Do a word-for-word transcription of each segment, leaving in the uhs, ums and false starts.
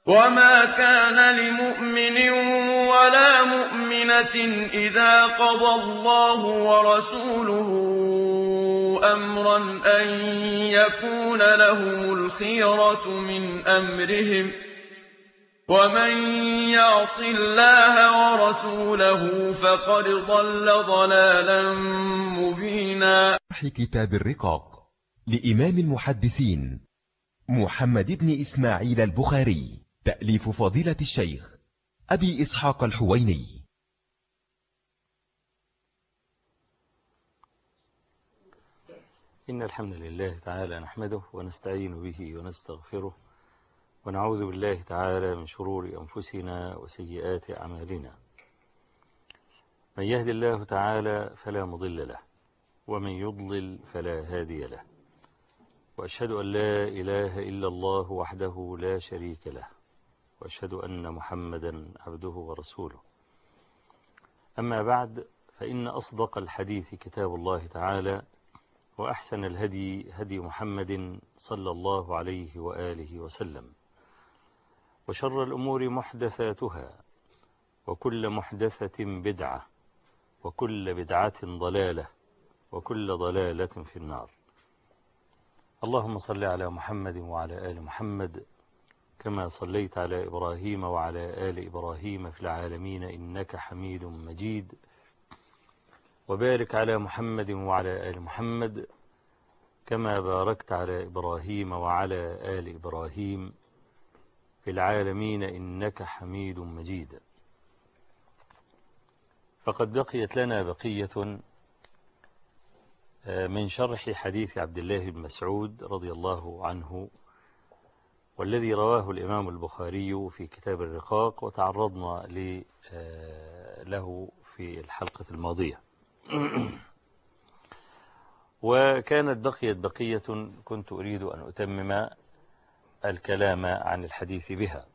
وَمَا كَانَ لِمُؤْمِنٍ وَلَا مُؤْمِنَةٍ إِذَا قَضَى اللَّهُ وَرَسُولُهُ أَمْرًا أَن يَكُونَ لَهُمُ الْخِيَرَةُ مِنْ أَمْرِهِمْ ۗ وَمَن يَعْصِ اللَّهَ وَرَسُولَهُ فَقَدْ ضَلَّ ضَلَالًا مُّبِينًا. كتاب الرقاق لإمام المحدثين محمد بن إسماعيل البخاري، تأليف فضيلة الشيخ أبي إسحاق الحويني. إن الحمد لله تعالى نحمده ونستعين به ونستغفره ونعوذ بالله تعالى من شرور أنفسنا وسيئات أعمالنا. من يهد الله تعالى فلا مضل له ومن يضلل فلا هادي له، وأشهد أن لا إله إلا الله وحده لا شريك له، وأشهد أن محمدا عبده ورسوله. أما بعد، فإن أصدق الحديث كتاب الله تعالى، وأحسن الهدي هدي محمد صلى الله عليه وآله وسلم، وشر الأمور محدثاتها، وكل محدثة بدعة، وكل بدعة ضلالة، وكل ضلالة في النار. اللهم صل على محمد وعلى آل محمد كما صليت على إبراهيم وعلى آل إبراهيم في العالمين إنك حميد مجيد، وبارك على محمد وعلى آل محمد كما باركت على إبراهيم وعلى آل إبراهيم في العالمين إنك حميد مجيد. فقد بقيت لنا بقية من شرح حديث عبد الله بن مسعود رضي الله عنه، والذي رواه الإمام البخاري في كتاب الرقاق، وتعرضنا له في الحلقة الماضية. وكانت بقيت بقية كنت أريد أن أتمم الكلام عن الحديث بها،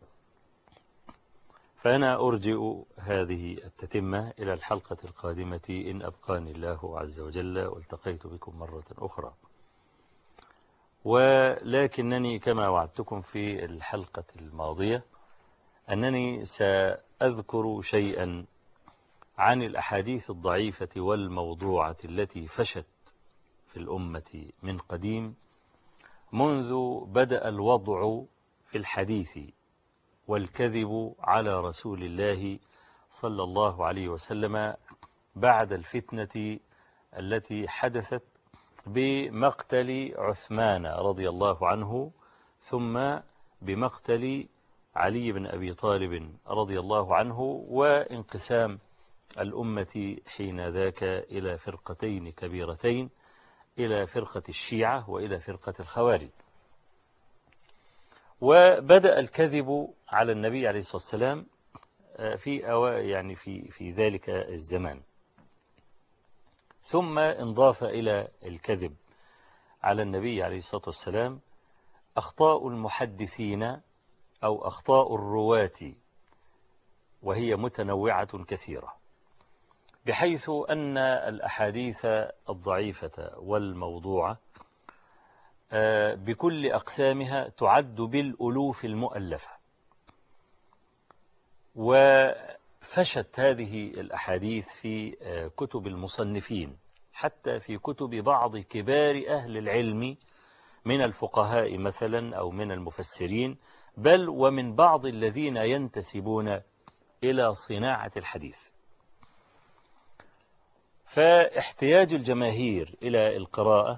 فأنا أرجئ هذه التتمة إلى الحلقة القادمة إن أبقاني الله عز وجل والتقيت بكم مرة أخرى. ولكنني كما وعدتكم في الحلقة الماضية أنني سأذكر شيئا عن الأحاديث الضعيفة والموضوعة التي فشت في الأمة من قديم، منذ بدأ الوضع في الحديث والكذب على رسول الله صلى الله عليه وسلم بعد الفتنة التي حدثت بمقتل عثمان رضي الله عنه، ثم بمقتل علي بن أبي طالب رضي الله عنه، وانقسام الأمة حين ذاك إلى فرقتين كبيرتين، إلى فرقة الشيعة وإلى فرقة الخوارج. وبدأ الكذب على النبي عليه الصلاة والسلام في أو يعني في في ذلك الزمان، ثم انضاف إلى الكذب على النبي عليه الصلاة والسلام أخطاء المحدثين أو أخطاء الرواة، وهي متنوعة كثيرة، بحيث أن الأحاديث الضعيفة والموضوعة بكل أقسامها تعد بالألوف المؤلفة. وفشت هذه الأحاديث في كتب المصنفين، حتى في كتب بعض كبار أهل العلم من الفقهاء مثلا أو من المفسرين، بل ومن بعض الذين ينتسبون إلى صناعة الحديث. فاحتياج الجماهير إلى القراءة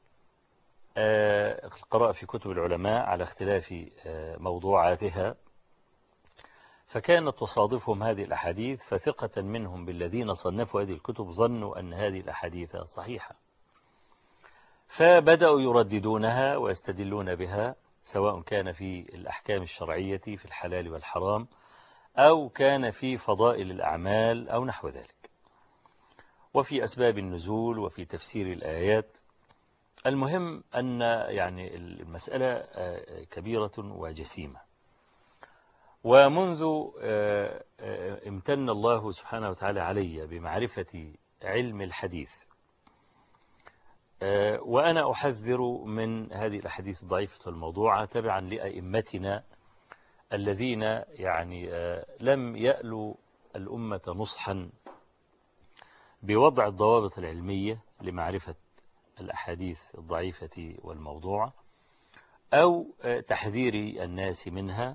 القراءة في كتب العلماء على اختلاف موضوعاتها، فكانت تصادفهم هذه الأحاديث، فثقة منهم بالذين صنفوا هذه الكتب ظنوا أن هذه الأحاديث صحيحة، فبدأوا يرددونها ويستدلون بها، سواء كان في الأحكام الشرعية في الحلال والحرام، أو كان في فضائل الأعمال أو نحو ذلك، وفي أسباب النزول وفي تفسير الآيات. المهم أن يعني المسألة كبيرة وجسيمة. ومنذ امتن الله سبحانه وتعالى علي بمعرفة علم الحديث، وأنا أحذر من هذه الأحاديث الضعيفة والموضوعة تبعا لأئمتنا الذين يعني لم يألوا الأمة نصحا بوضع الضوابط العلمية لمعرفة الأحاديث الضعيفة والموضوعة أو تحذير الناس منها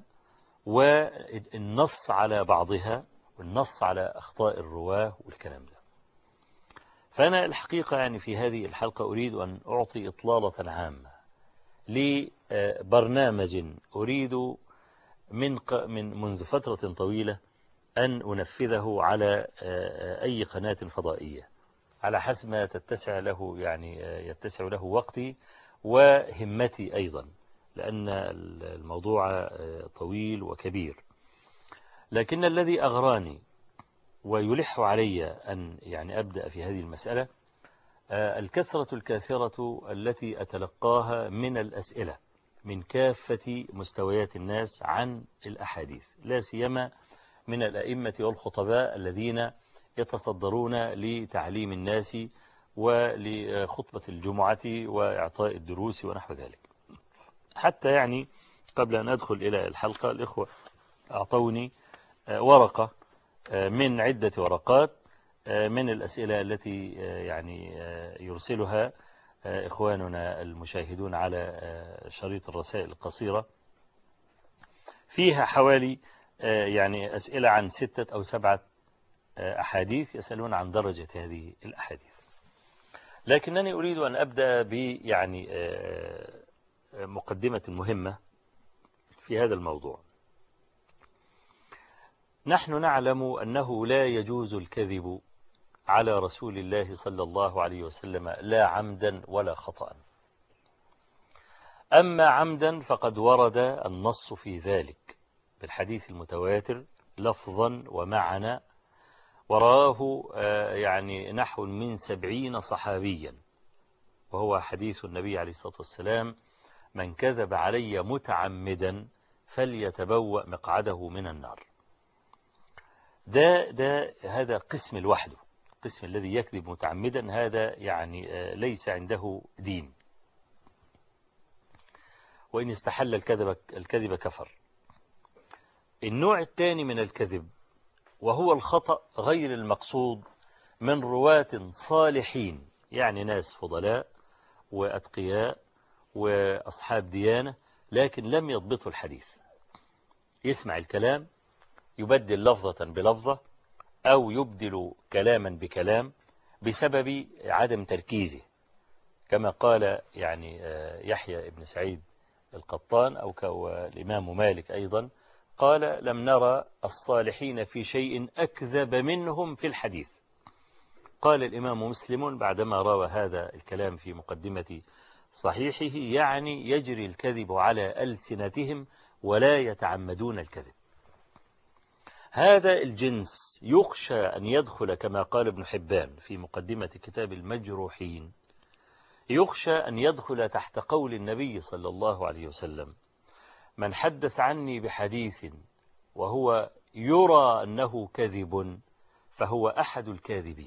والنص على بعضها والنص على أخطاء الرواه والكلام ده. فأنا الحقيقة يعني في هذه الحلقة أريد أن أعطي إطلالة عامة لبرنامج أريد من من منذ فترة طويلة أن أنفذه على أي قناة فضائية على حسب ما تتسع له يعني يتسع له وقتي وهمتي أيضا، لأن الموضوع طويل وكبير. لكن الذي أغراني ويلح علي أن يعني أبدأ في هذه المسألة الكثرة الكاثرة التي أتلقاها من الأسئلة من كافة مستويات الناس عن الأحاديث، لا سيما من الأئمة والخطباء الذين يتصدرون لتعليم الناس ولخطبة الجمعة وإعطاء الدروس ونحو ذلك. حتى يعني قبل أن أدخل إلى الحلقة الإخوة أعطوني ورقة من عدة ورقات من الأسئلة التي يعني يرسلها إخواننا المشاهدون على شريط الرسائل القصيرة، فيها حوالي يعني أسئلة عن ستة أو سبعة أحاديث يسألون عن درجة هذه الأحاديث. لكنني أريد أن أبدأ ب يعني مقدمة مهمة في هذا الموضوع. نحن نعلم أنه لا يجوز الكذب على رسول الله صلى الله عليه وسلم لا عمدا ولا خطأ. أما عمدا فقد ورد النص في ذلك بالحديث المتواتر لفظا ومعنى، وراه يعني نحو من سبعين صحابيا، وهو حديث النبي عليه الصلاة والسلام: من كذب علي متعمدا فليتبوأ مقعده من النار. ده ده هذا قسم لوحده، القسم الذي يكذب متعمدا هذا يعني ليس عنده دين، وإن استحل الكذب الكذب كفر. النوع الثاني من الكذب وهو الخطأ غير المقصود من رواة صالحين، يعني ناس فضلاء وأتقياء وأصحاب ديانة، لكن لم يضبطوا الحديث. يسمع الكلام يبدل لفظة بلفظة أو يبدل كلاما بكلام بسبب عدم تركيزه، كما قال يعني يحيى ابن سعيد القطان أو الإمام مالك أيضا قال: لم نرى الصالحين في شيء أكذب منهم في الحديث. قال الإمام مسلم بعدما روى هذا الكلام في مقدمة صحيحه: يعني يجري الكذب على ألسنتهم ولا يتعمدون الكذب. هذا الجنس يخشى أن يدخل كما قال ابن حبان في مقدمة كتاب المجروحين، يخشى أن يدخل تحت قول النبي صلى الله عليه وسلم: من حدث عني بحديث وهو يرى أنه كذب فهو أحد الكاذبين.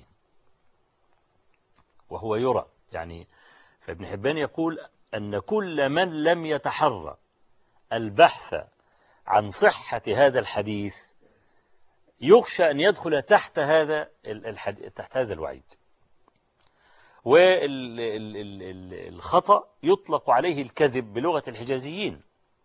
وهو يرى يعني، فابن حبان يقول أن كل من لم يتحرى البحث عن صحة هذا الحديث يخشى أن يدخل تحت هذا الحديث تحت هذا الوعيد. والخطأ يطلق عليه الكذب بلغة الحجازيين.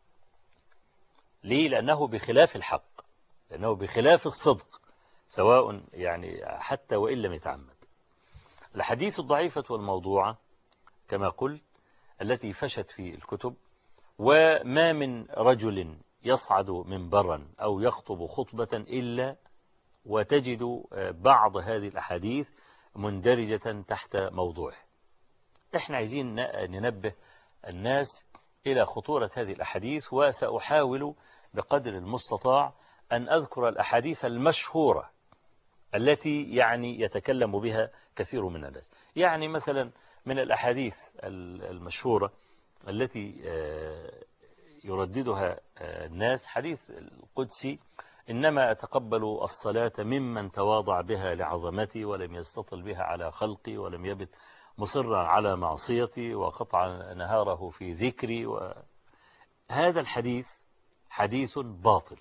ليه؟ لأنه بخلاف الحق، لأنه بخلاف الصدق، سواء يعني حتى وإن لم يتعمد. الحديث الضعيفة والموضوعة كما قلت التي فشت في الكتب، وما من رجل يصعد منبرا أو يخطب خطبة إلا وتجد بعض هذه الأحاديث مندرجة تحت موضوعه. احنا عايزين ننبه الناس إلى خطورة هذه الأحاديث، وسأحاول بقدر المستطاع أن أذكر الأحاديث المشهورة التي يعني يتكلم بها كثير من الناس. يعني مثلا من الأحاديث المشهورة التي يرددها الناس حديث القدسي: إنما أتقبل الصلاة ممن تواضع بها لعظمتي ولم يستطل بها على خلقي ولم يبت مصرا على معصيتي وقطع نهاره في ذكري. وهذا الحديث حديث باطل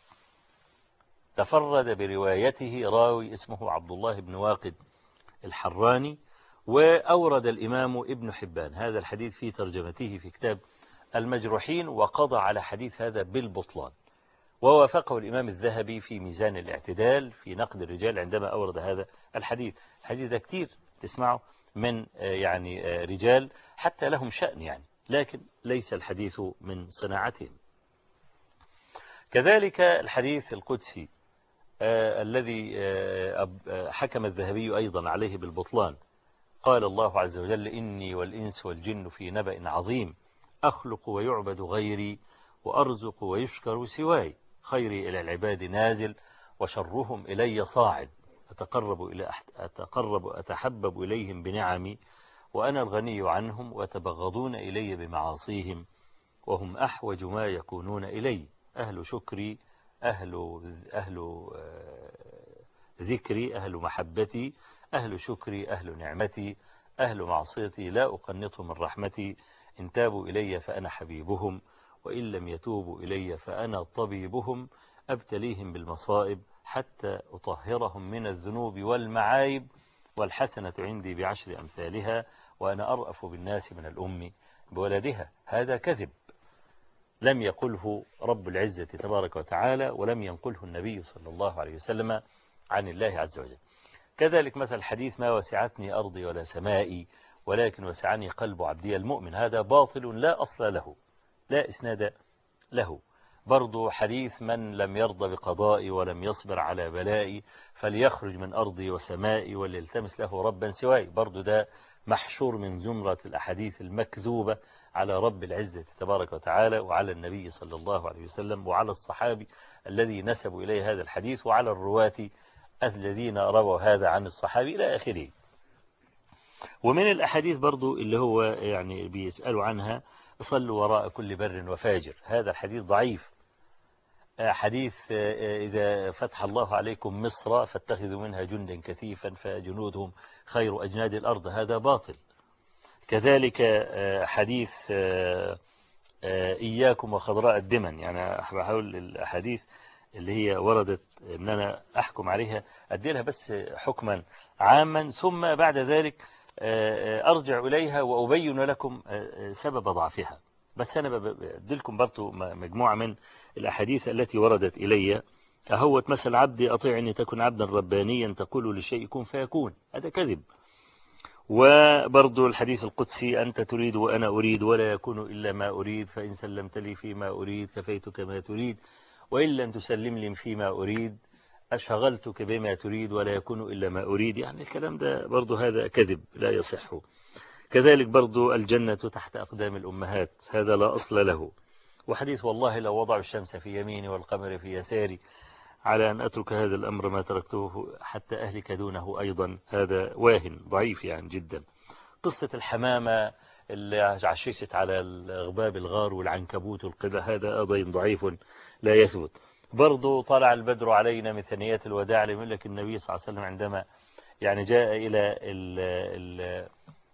تفرد بروايته راوي اسمه عبد الله بن واقد الحراني، وأورد الإمام ابن حبان هذا الحديث في ترجمته في كتاب المجروحين، وقضى على حديث هذا بالبطلان، ووافقه الإمام الذهبي في ميزان الاعتدال في نقد الرجال عندما أورد هذا الحديث. الحديث ده كتير تسمعه من يعني رجال حتى لهم شأن يعني، لكن ليس الحديث من صناعتهم. كذلك الحديث القدسي آه الذي آه حكم الذهبي أيضا عليه بالبطلان. قال الله عز وجل: إني والإنس والجن في نبأ عظيم أخلق ويعبد غيري وأرزق ويشكر سواي خيري إلى العباد نازل وشرهم إلي صاعد أتقرب إلى أتقرب أتحبب إليهم بنعمي وأنا الغني عنهم ويتبغضون إلي بمعاصيهم وهم أحوج ما يكونون إلي أهل شكري أهل أهل ذكري أهل محبتي أهل شكري أهل نعمتي أهل معصيتي لا أقنطهم من رحمتي إن تابوا إلي فأنا حبيبهم وإن لم يتوبوا إلي فأنا طبيبهم أبتليهم بالمصائب حتى أطهرهم من الذنوب والمعايب والحسنة عندي بعشر أمثالها وأنا أرأف بالناس من الأم بولدها. هذا كذب لم يقله رب العزة تبارك وتعالى ولم ينقله النبي صلى الله عليه وسلم عن الله عز وجل. كذلك مثل حديث ما وسعتني أرضي ولا سمائي ولكن وسعني قلب عبدي المؤمن، هذا باطل لا أصل له لا إسناد له. برضو حديث من لم يرضى بقضائي ولم يصبر على بلائي فليخرج من أرضي وسمائي وليلتمس له ربا سواي، برضو ده محشور من جملة الأحاديث المكذوبة على رب العزة تبارك وتعالى وعلى النبي صلى الله عليه وسلم وعلى الصحابي الذي نسبوا إليه هذا الحديث وعلى الرواة الذين رووا هذا عن الصحابي إلى آخره. ومن الأحاديث برضو اللي هو يعني بيسألوا عنها صلوا وراء كل بر وفاجر، هذا الحديث ضعيف. حديث إذا فتح الله عليكم مصر فاتخذوا منها جندا كثيفا فجنودهم خير أجناد الأرض، هذا باطل. كذلك حديث إياكم وخضراء الدمن، يعني بحاول الأحاديث اللي هي وردت أن أنا أحكم عليها أدي لها بس حكما عاما ثم بعد ذلك أرجع إليها وأبين لكم سبب ضعفها. بس أنا بدي لكم برضو مجموعة من الأحاديث التي وردت إلي. أهوت مثل عبدي أطيعني تكن عبدا ربانيا تقول لشيء كن فيكون، هذا كذب. وبرضو الحديث القدسي أنت تريد وأنا أريد ولا يكون إلا ما أريد فإن سلمت لي فيما أريد كفيتك ما تريد وإن لم تسلم لي فيما أريد أشغلتك بما تريد ولا يكون إلا ما أريد. يعني الكلام ده برضو هذا كذب لا يصح. كذلك برضو الجنة تحت أقدام الأمهات، هذا لا أصل له. وحديث والله لو وضع الشمس في يميني والقمر في يساري على أن أترك هذا الأمر ما تركته حتى أهلك دونه أيضا، هذا واهن ضعيف يعني جدا. قصة الحمامة اللي عششت على الغباب الغار والعنكبوت والقدة، هذا أيضا ضعيف لا يثبت. برضو طلع البدر علينا من ثنيات الوداع لمن لك النبي صلى الله عليه وسلم عندما يعني جاء إلى ال ال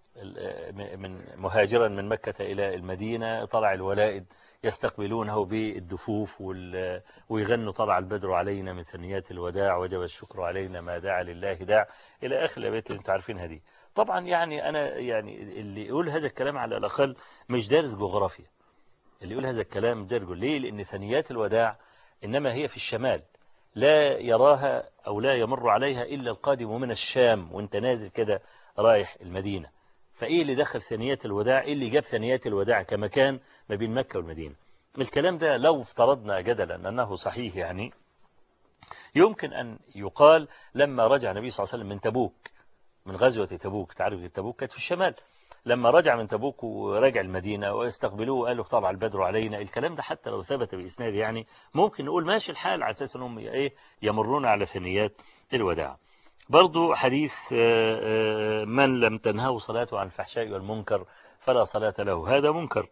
من مهاجرا من مكة إلى المدينة، طلع الولائد يستقبلونه بالدفوف ويغنوا طلع البدر علينا من ثنيات الوداع وجب الشكر علينا ما داع لله داع إلى آخر الأبيات اللي انتم عارفين هذه. طبعا يعني أنا يعني اللي يقول هذا الكلام على الأقل مش دارس جغرافيا، اللي يقول هذا الكلام درجه ليه؟ لأن ثنيات الوداع إنما هي في الشمال، لا يراها أو لا يمر عليها إلا القادم من الشام وانت نازل كده رايح المدينة. فإيه اللي دخل ثنيات الوداع؟ إيه اللي جاب ثنيات الوداع كمكان ما بين مكة والمدينة؟ الكلام ده لو افترضنا جدلا أنه صحيح يعني يمكن أن يقال لما رجع النبي صلى الله عليه وسلم من تبوك، من غزوة تبوك، تعرف تبوك كانت في الشمال، لما رجع من تبوك ورجع المدينة واستقبلوه وقالوا طلع البدر علينا، الكلام ده حتى لو ثبت بإسناد يعني ممكن نقول ماشي الحال على أساس أنهم إيه يمرون على ثنيات الوداع. برضو حديث من لم تنهه صلاته عن الفحشاء والمنكر فلا صلاة له، هذا منكر.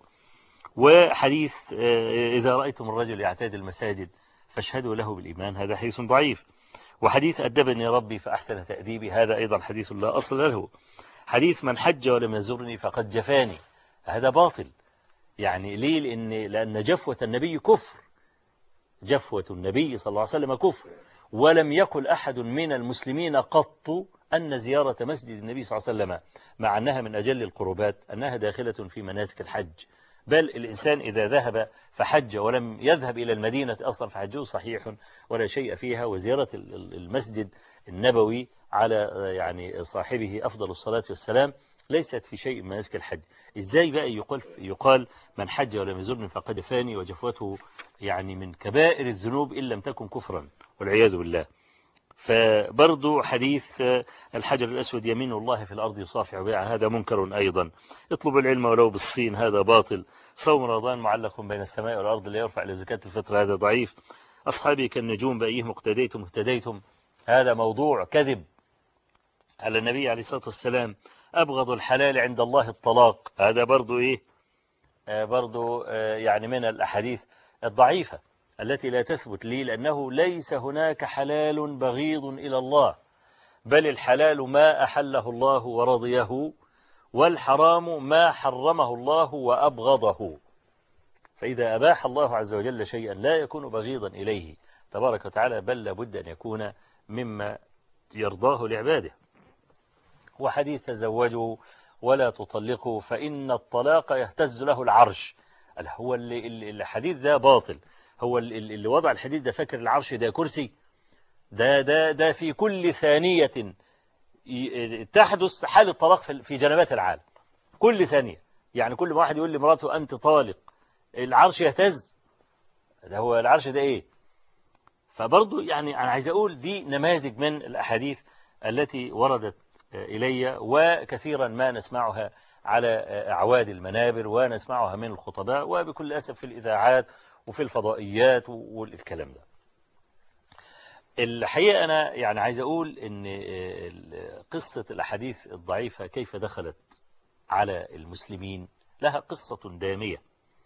وحديث إذا رأيتم الرجل يعتاد المساجد فاشهدوا له بالإيمان، هذا حديث ضعيف. وحديث أدبني ربي فأحسن تأديبي، هذا أيضا حديث لا أصل له. حديث من حج ولم يزرني فقد جفاني، هذا باطل. يعني ليه؟ لأن, لأن جفوة النبي كفر، جفوة النبي صلى الله عليه وسلم كفر، ولم يقل أحد من المسلمين قط أن زيارة مسجد النبي صلى الله عليه وسلم مع أنها من أجل القربات أنها داخلة في مناسك الحج، بل الإنسان إذا ذهب فحج ولم يذهب إلى المدينة أصلا فحجه صحيح ولا شيء فيها. وزيارة المسجد النبوي على يعني صاحبه أفضل الصلاة والسلام ليست في شيء من مناسك الحج. إزاي بقى يقال يقال من حج ولم يزرني فقد فاني وجفوته يعني من كبائر الذنوب إن لم تكن كفرا والعياذ بالله. فبرضو حديث الحجر الأسود يمين الله في الأرض يصافح بها هذا منكر أيضا. اطلب العلم ولو بالصين هذا باطل. صوم رمضان معلق بين السماء والأرض لا يرفع لزكاة الفطر هذا ضعيف. أصحابي كالنجوم بأيهم اقتديتم اهتديتم هذا موضوع كذب على النبي عليه الصلاة والسلام. أبغض الحلال عند الله الطلاق هذا برضو إيه آه برضو آه يعني من الأحاديث الضعيفة التي لا تثبت لي، لأنه ليس هناك حلال بغيض إلى الله، بل الحلال ما أحله الله ورضيه، والحرام ما حرمه الله وأبغضه. فإذا أباح الله عز وجل شيئا لا يكون بغيضا إليه تبارك وتعالى، بل لابد أن يكون مما يرضاه لعباده. وحديث تزوجوا ولا تطلقوا فإن الطلاق يهتز له العرش، هو الحديث ده باطل. هو اللي وضع الحديث ده فاكر العرش ده كرسي؟ ده ده ده في كل ثانية تحدث حالة طلاق في جنبات العالم، كل ثانية. يعني كل ما واحد يقول لمراته أنت طالق العرش يهتز. ده هو العرش ده إيه؟ فبرضو يعني أنا عايز أقول دي نماذج من الأحاديث التي وردت إلي، وكثيرا ما نسمعها على أعواد المنابر ونسمعها من الخطباء وبكل أسف في الإذاعات وفي الفضائيات والكلام ده. الحقيقة أنا يعني عايز أقول إن قصة الأحاديث الضعيفة كيف دخلت على المسلمين لها قصة دامية،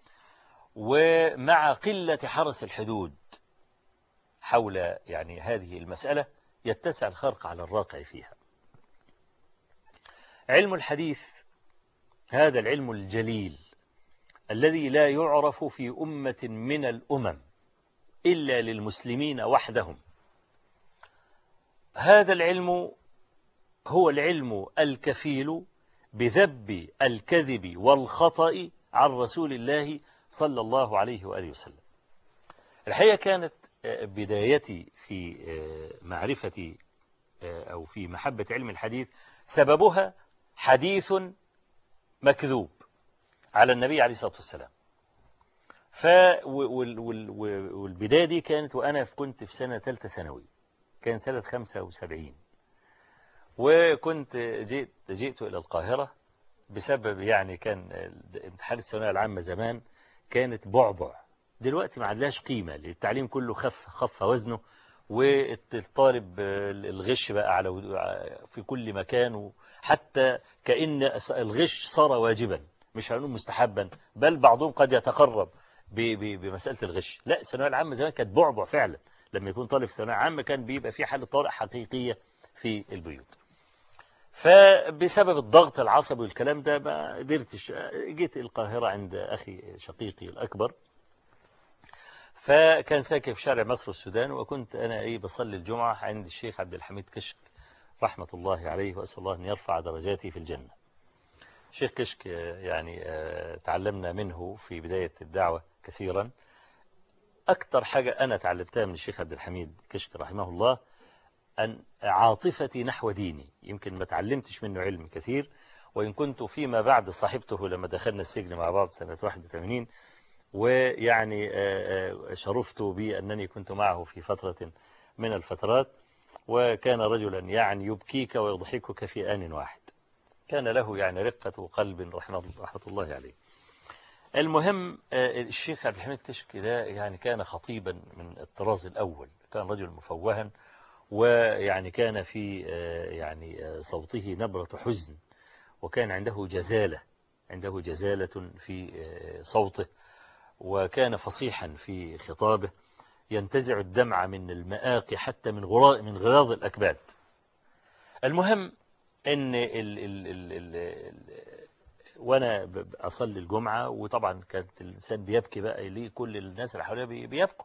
ومع قلة حرس الحدود حول يعني هذه المسألة يتسع الخرق على الراقع فيها. علم الحديث هذا العلم الجليل الذي لا يعرف في أمة من الأمم إلا للمسلمين وحدهم. هذا العلم هو العلم الكفيل بذب الكذب والخطأ عن رسول الله صلى الله عليه وآله وسلم. الحقيقة كانت بدايتي في معرفتي أو في محبة علم الحديث سببها حديث مكذوب على النبي عليه الصلاة والسلام. ف والبداية دي كانت وأنا كنت في سنة ثالثة ثانوي، كان سنة خمسة وسبعين، وكنت جئت جئت إلى القاهرة بسبب يعني كان امتحان الثانوية العامة زمان كانت بعبع، دلوقتي ما عادلاش قيمة، التعليم كله خف خف وزنه، والطالب الغش بقى على في كل مكان، حتى كأن الغش صار واجبا مش هنقول مستحبا، بل بعضهم قد يتقرب بمسألة الغش. لا، الثانوية العامة زمان كانت بعبع فعلا، لما يكون طالب في ثانوية عامة كان بيبقى في حالة طارئ حقيقية في البيوت. فبسبب الضغط العصبي والكلام ده ما قدرتش، جيت القاهرة عند أخي شقيقي الأكبر، فكان ساكن في شارع مصر والسودان، وكنت أنا إيه بصلي الجمعة عند الشيخ عبد الحميد كشك رحمة الله عليه، وأسأل الله أن يرفع درجاتي في الجنة. الشيخ كشك يعني تعلمنا منه في بداية الدعوة كثيرا. أكثر حاجة أنا تعلمتها من الشيخ عبد الحميد كشك رحمه الله أن عاطفتي نحو ديني، يمكن ما تعلمتش منه علم كثير، وإن كنت فيما بعد صاحبته لما دخلنا السجن مع بعض سنة واحد وثمانين، ويعني شرفت بأنني كنت معه في فترة من الفترات، وكان رجلا يعني يبكيك ويضحكك في آن واحد، كان له يعني رقة قلب رحمة الله عليه. المهم الشيخ عبد الحميد كشك ده يعني كان خطيبا من الطراز الأول، كان رجل مفوها، ويعني كان في يعني صوته نبرة حزن، وكان عنده جزالة عنده جزالة في صوته، وكان فصيحا في خطابه ينتزع الدمع من المآقي حتى من غراء من غراض الأكباد. المهم ان ال ال ال ال ال وانا اصلي الجمعة، وطبعا كانت الانسان بيبكي بقى ليه، كل الناس اللي حواليه بيبكوا،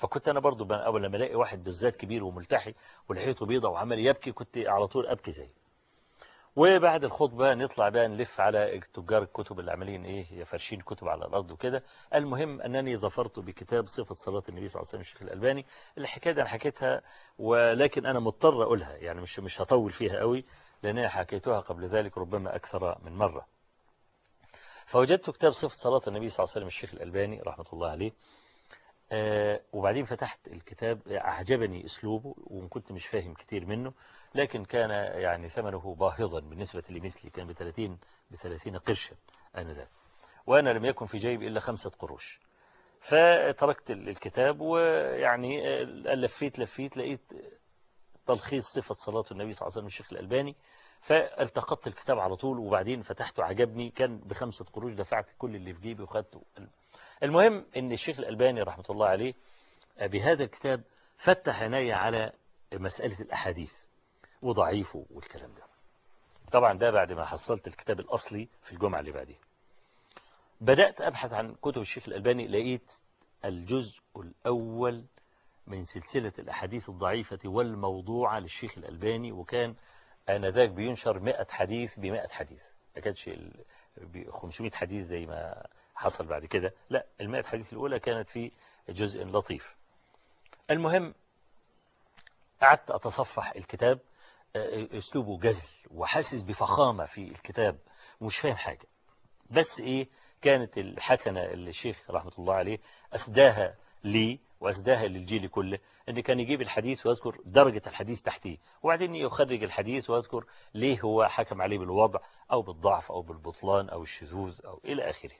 فكنت أنا برضو أول لما ألاقي واحد بالذات كبير وملتحي ولحيته بيضة وعمال يبكي كنت على طول أبكي زيه. وبعد الخطبة نطلع بقى نلف على تجار الكتب اللي عاملين إيه يفرشين كتب على الأرض وكده. المهم أنني ظفرت بكتاب صفة صلاة النبي صلى الله عليه وسلم الشيخ الألباني. الحكاية دي أنا حكيتها ولكن أنا مضطر أقولها، يعني مش مش هطول فيها قوي لأن أنا حكيتها قبل ذلك ربما أكثر من مرة. فوجدت كتاب صفة صلاة النبي صلى الله عليه وسلم الشيخ الألباني رحمة الله عليه. آه وبعدين فتحت الكتاب، أعجبني أسلوبه وإن كنت مش فاهم كتير منه، لكن كان يعني ثمنه باهظا بالنسبة لمثلي، كان بثلاثين بثلاثين قرشا آنذاك، وأنا لم يكن في جيبي إلا خمسة قروش. فتركت الكتاب ويعني لفيت لفيت لقيت تلخيص صفة صلاة النبي صلى الله عليه وسلم الشيخ الألباني، فالتقطت الكتاب على طول وبعدين فتحته عجبني، كان بخمسة قروش، دفعت كل اللي في جيبي وخدته. المهم ان الشيخ الألباني رحمة الله عليه بهذا الكتاب فتح عيني على مسألة الأحاديث وضعيفه والكلام ده. طبعا ده بعد ما حصلت الكتاب الأصلي في الجمعة اللي بعدها. بدأت أبحث عن كتب الشيخ الألباني، لقيت الجزء الأول من سلسلة الأحاديث الضعيفة والموضوعة للشيخ الألباني، وكان آنذاك بينشر مئة حديث بمئة حديث، ما كانش خمسمائة حديث زي ما حصل بعد كده، لا المئة حديث الأولى كانت في جزء لطيف. المهم قعدت أتصفح الكتاب، أسلوبه جزل وحاسس بفخامة في الكتاب ومش فاهم حاجة، بس إيه كانت الحسنة اللي الشيخ رحمة الله عليه أسداها لي وأسداها للجيل كله، أن كان يجيب الحديث ويذكر درجة الحديث تحتيه، وبعدين يخرج الحديث ويذكر ليه هو حكم عليه بالوضع أو بالضعف أو بالبطلان أو الشذوذ أو إلى آخره.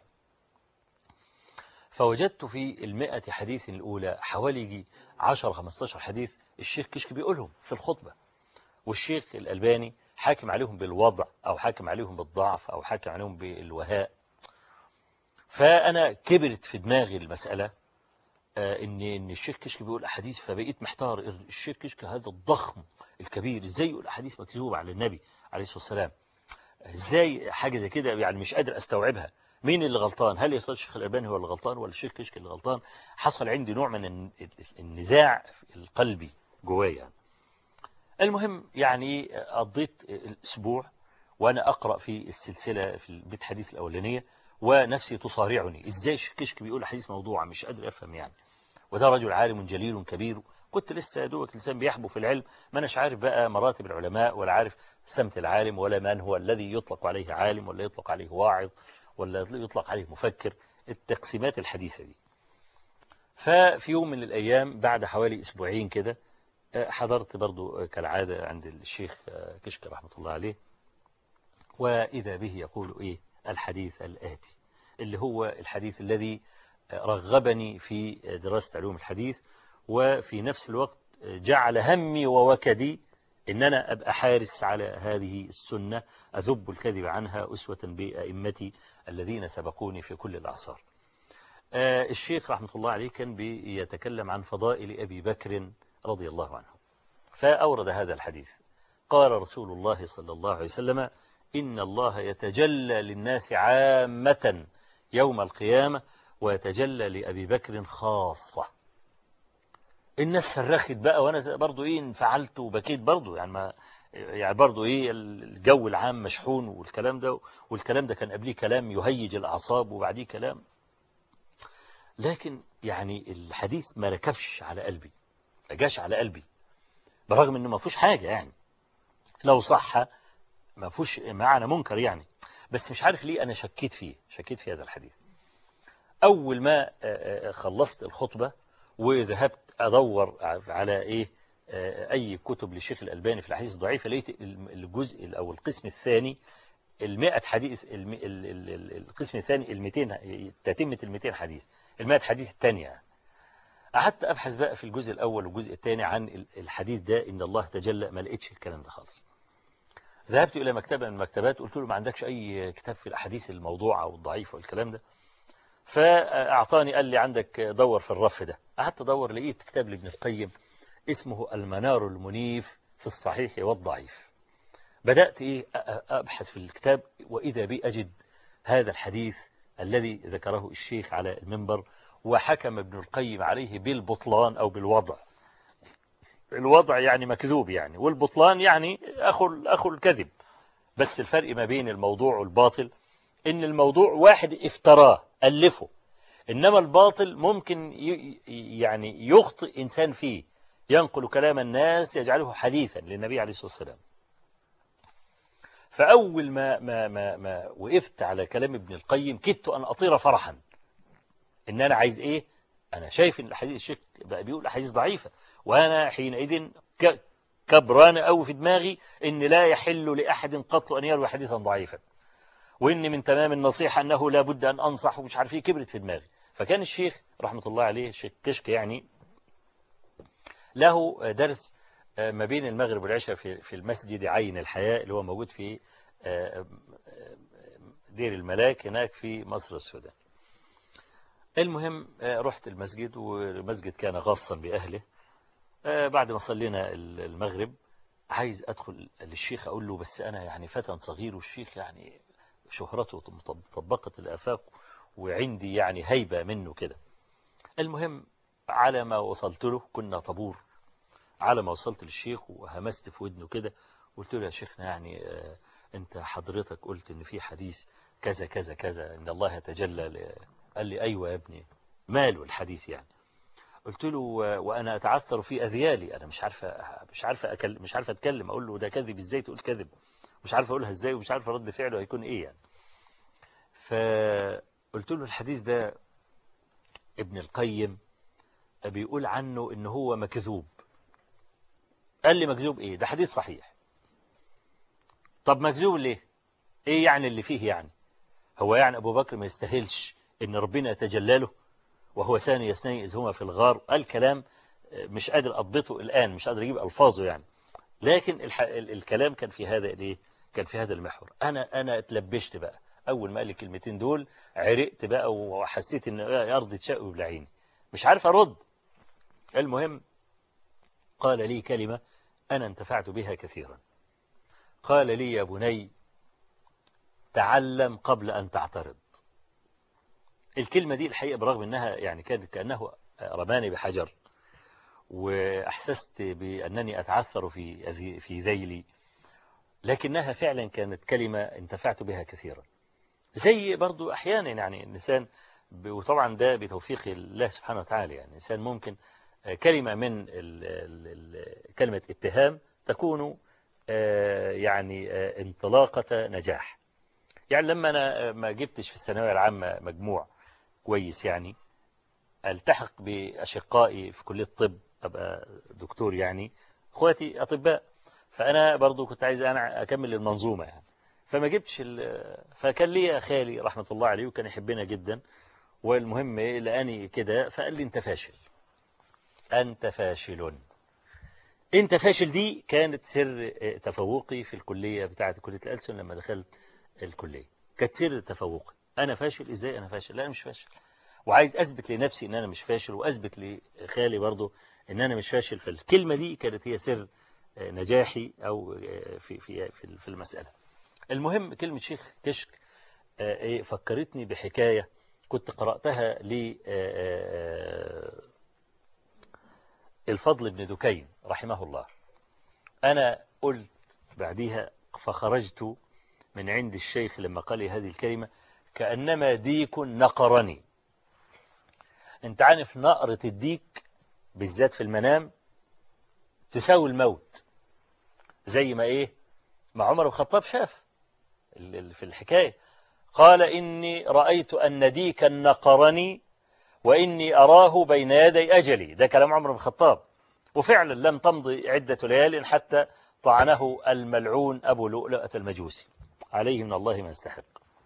فوجدت في المئة حديث الأولى حوالي عشرة خمسة عشر حديث الشيخ كشك بيقولهم في الخطبة، والشيخ الألباني حاكم عليهم بالوضع أو حاكم عليهم بالضعف أو حاكم عليهم بالوهاء. فأنا كبرت في دماغي المسألة إن إن الشيخ كشك بيقول أحاديث، فبقيت محتار الشيخ كشك هذا الضخم الكبير إزاي يقول أحاديث مكذوبة على النبي عليه الصلاة والسلام، إزاي حاجة زي كده، يعني مش قادر أستوعبها. مين اللي غلطان؟ هل يصير الشيخ الألباني هو اللي غلطان ولا الشيخ كشك اللي غلطان؟ حصل عندي نوع من النزاع القلبي جوايا. المهم يعني قضيت الأسبوع وأنا أقرأ في السلسلة في البيت حديث الأولانية ونفسي تصارعني إزاي الشيخ كشك بيقول حديث موضوع، مش قادر أفهم يعني. وده رجل عالم جليل كبير، كنت لسه دوك لسان بيحبو في العلم، ما أناش عارف بقى مراتب العلماء ولا عارف سمت العالم ولا من هو الذي يطلق عليه عالم ولا يطلق عليه واعظ ولا يطلق عليه مفكر، التقسيمات الحديثة دي. ففي يوم من الأيام بعد حوالي أسبوعين كده حضرت برضو كالعادة عند الشيخ كشك رحمة الله عليه، وإذا به يقول إيه الحديث الآتي اللي هو الحديث الذي رغبني في دراسة علوم الحديث، وفي نفس الوقت جعل همي ووكدي إن أنا أبقى حارس على هذه السنة، أذب الكذب عنها أسوة بأئمتي الذين سبقوني في كل الأعصار. الشيخ رحمة الله عليه كان بيتكلم عن فضائل أبي بكر رضي الله عنه، فأورد هذا الحديث. قال رسول الله صلى الله عليه وسلم: إن الله يتجلى للناس عامة يوم القيامة ويتجلى لأبي بكر خاصة. الناس صرخت بقى وأنا برضو إيه انفعلت وبكيت برضو، يعني ما يعني برضو إيه الجو العام مشحون والكلام ده، والكلام ده كان قبليه كلام يهيج الأعصاب وبعديه كلام، لكن يعني الحديث ما ركبش على قلبي، ما جاش على قلبي، برغم إنه ما فيهوش حاجة يعني، لو صح ما فيهوش معنى منكر يعني، بس مش عارف ليه أنا شكيت فيه شكيت في هذا الحديث. أول ما خلصت الخطبة وذهبت أدور على إيه أي كتب للشيخ الألباني في الأحاديث الضعيفة، لقيت الجزء أو القسم الثاني المئة حديث، القسم الثاني المئتين، تتمة المئتين حديث، المئة حديث الثانية. قعدت أبحث بقى في الجزء الأول والجزء الثاني عن الحديث ده إن الله تجلى، ما لقيتش الكلام ده خالص. ذهبت إلى مكتبة من المكتبات قلت له ما عندكش أي كتاب في الأحاديث الموضوعة أو الضعيفة والكلام ده؟ فأعطاني قال لي عندك دور في الرف ده. قعدت أدور لقيت كتاب لابن القيم اسمه المنار المنيف في الصحيح والضعيف. بدأت إيه أبحث في الكتاب وإذا بي أجد هذا الحديث الذي ذكره الشيخ على المنبر وحكم ابن القيم عليه بالبطلان أو بالوضع. الوضع يعني مكذوب يعني، والبطلان يعني أخو, أخو الكذب. بس الفرق ما بين الموضوع والباطل إن الموضوع واحد افتراه ألفه، إنما الباطل ممكن يعني يخطئ إنسان فيه، ينقل كلام الناس يجعله حديثا للنبي عليه الصلاة والسلام. فأول ما, ما, ما, ما وقفت على كلام ابن القيم كدت أن أطير فرحا. إن أنا عايز إيه؟ أنا شايف إن الحديث الشيخ بقى بيقول أحاديث ضعيفة، وأنا حينئذ كبران أو في دماغي إن لا يحل لأحد قط أن يروي حديثا ضعيفا، وإن من تمام النصيحة أنه لا بد أن أنصح، ومش عارف إيه، كبرت في دماغي. فكان الشيخ رحمة الله عليه الشيخ كشك يعني له درس ما بين المغرب والعشاء في في المسجد عين الحياة اللي هو موجود في دير الملاك هناك في مصر والسودان. المهم رحت المسجد، والمسجد كان خاصا بأهله. بعد ما صلينا المغرب عايز أدخل للشيخ أقول له بس أنا يعني فتى صغير، والشيخ يعني شهرته طبقت الآفاق، وعندي يعني هيبة منه كده. المهم على ما وصلت له، كنا طابور، على ما وصلت للشيخ وهمست في ودنه كده، قلت له يا شيخنا يعني آه انت حضرتك قلت ان في حديث كذا كذا كذا ان الله يتجلى. قال لي ايوه يا ابني، ماله الحديث يعني؟ قلت له وانا اتعثر في اذيالي، انا مش عارفه مش عارفه أكلم مش عارفه اتكلم، اقول له ده كذب ازاي تقول كذب، مش عارفه اقولها ازاي، ومش عارفه رد فعله هيكون ايه يعني. فقلت له الحديث ده ابن القيم بيقول عنه ان هو مكذوب. قال لي مكذوب ايه؟ ده حديث صحيح. طب مكذوب ليه؟ ايه يعني اللي فيه يعني؟ هو يعني ابو بكر ما يستاهلش ان ربنا يتجلى له وهو ثاني يثنين اذ هما في الغار؟ قال كلام مش قادر اضبطه الان، مش قادر اجيب الفاظه يعني، لكن الح... الكلام كان في هذا الايه، كان في هذا المحور. انا انا اتلبشت بقى اول ما قال لي الكلمتين دول، عرقت بقى وحسيت ان ارض تشق وبلعيني، مش عارف ارد. المهم قال لي كلمة أنا انتفعت بها كثيرا. قال لي يا بني تعلم قبل أن تعترض. الكلمة دي الحقيقة برغم أنها يعني كانت كأنه رماني بحجر، وأحسست بأنني أتعثر في في ذيلي، لكنها فعلا كانت كلمة انتفعت بها كثيرا. زي برضو أحيانا يعني الإنسان، وطبعا ده بتوفيق الله سبحانه وتعالى، يعني الإنسان ممكن كلمة من ال ال كلمة اتهام تكون يعني انطلاقة نجاح. يعني لما أنا ما جبتش في الثانوية العامة مجموع كويس، يعني التحق بأشقائي في كلية الطب أبقى دكتور، يعني أخواتي أطباء، فأنا برضو كنت عايز أنا أكمل المنظومة يعني، فما جبتش. فكان لي خالي رحمة الله عليه وكان يحبنا جدا، والمهم لقاني كده فقال لي أنت فاشل، أنت فاشل، أنت فاشل. دي كانت سر تفوقي في الكلية بتاعة كلية الألسن. لما دخلت الكلية كانت سر تفوقي، أنا فاشل إزاي؟ أنا فاشل؟ لا أنا مش فاشل، وعايز أثبت لنفسي إن أنا مش فاشل، وأثبت لخالي برضو إن أنا مش فاشل. فالكلمة دي كانت هي سر نجاحي أو في في في المسألة. المهم كلمة شيخ كشك فكرتني بحكاية كنت قرأتها ل الفضل بن دكين رحمه الله. أنا قلت بعديها فخرجت من عند الشيخ لما قال لي هذه الكلمة كأنما ديك نقرني. انت عارف نقرة الديك بالذات في المنام تساوي الموت، زي ما ايه ما عمر بن الخطاب شاف في الحكاية، قال إني رأيت أن ديكا نقرني وإني أراه بين يدي أجلي. ده كلام عمر بن الخطاب، وفعلا لم تمضي عدة ليال حتى طعنه الملعون أبو لؤلؤة المجوسي عليه من الله ما يستحق.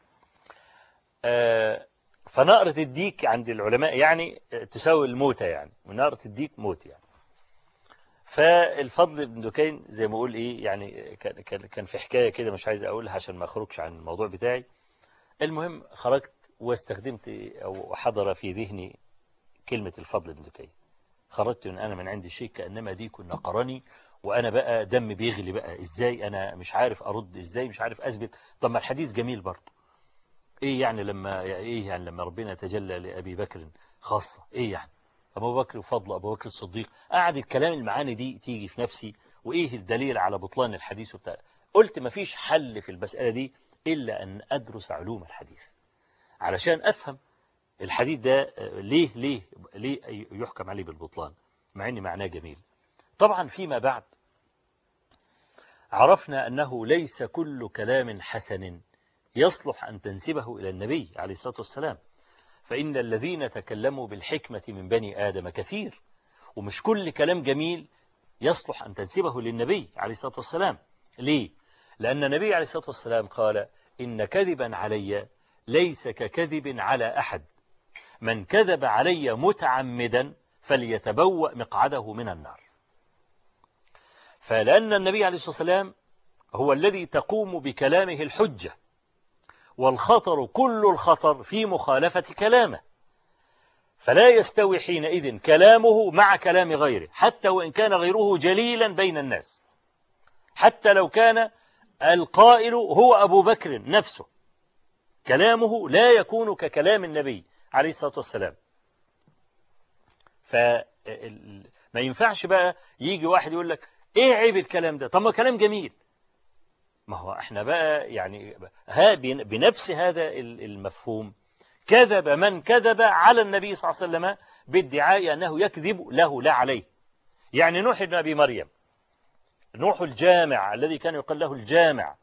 آه فنقرة الديك عند العلماء يعني تساوي الموتة، يعني ونقرة الديك موت يعني. فالفضل بن دكين زي ما أقول إيه يعني كان كان في حكاية كده مش عايز أقولها عشان ما أخرجش عن الموضوع بتاعي. المهم خرجت واستخدمت أو حضر في ذهني كلمة الفضل بن دكين. خرجت من أنا من عند الشيخ كأنما ديك نقرني، وأنا بقى دم بيغلي بقى إزاي، أنا مش عارف أرد إزاي، مش عارف أثبت. طب ما الحديث جميل برضه، إيه يعني لما إيه يعني لما ربنا تجلى لأبي بكر خاصة؟ إيه يعني أبو بكر وفضل أبو بكر الصديق؟ قاعد الكلام المعاني دي تيجي في نفسي، وإيه الدليل على بطلان الحديث وبتاع. قلت مفيش حل في المسألة دي إلا أن أدرس علوم الحديث علشان أفهم الحديث ده ليه ليه ليه يحكم عليه بالبطلان مع إن معناه جميل. طبعا فيما بعد عرفنا أنه ليس كل كلام حسن يصلح أن تنسبه إلى النبي عليه الصلاة والسلام، فإن الذين تكلموا بالحكمة من بني آدم كثير، ومش كل كلام جميل يصلح أن تنسبه للنبي عليه الصلاة والسلام. ليه؟ لأن النبي عليه الصلاة والسلام قال إن كذبا علي ليس ككذب على أحد، من كذب علي متعمدا فليتبوأ مقعده من النار. فلأن النبي عليه الصلاة والسلام هو الذي تقوم بكلامه الحجة، والخطر كل الخطر في مخالفة كلامه، فلا يستوي حينئذ كلامه مع كلام غيره، حتى وإن كان غيره جليلا بين الناس، حتى لو كان القائل هو أبو بكر نفسه، كلامه لا يكون ككلام النبي عليه الصلاة والسلام. فما ينفعش بقى يجي واحد يقول لك ايه عيب الكلام ده؟ طب ما كلام جميل. ما هو احنا بقى يعني ها بنفس هذا المفهوم كذب من كذب على النبي صلى الله عليه وسلم بادعاء أنه يكذب له لا عليه. يعني نوح بن أبي مريم، نوح الجامع الذي كان يقال له الجامع،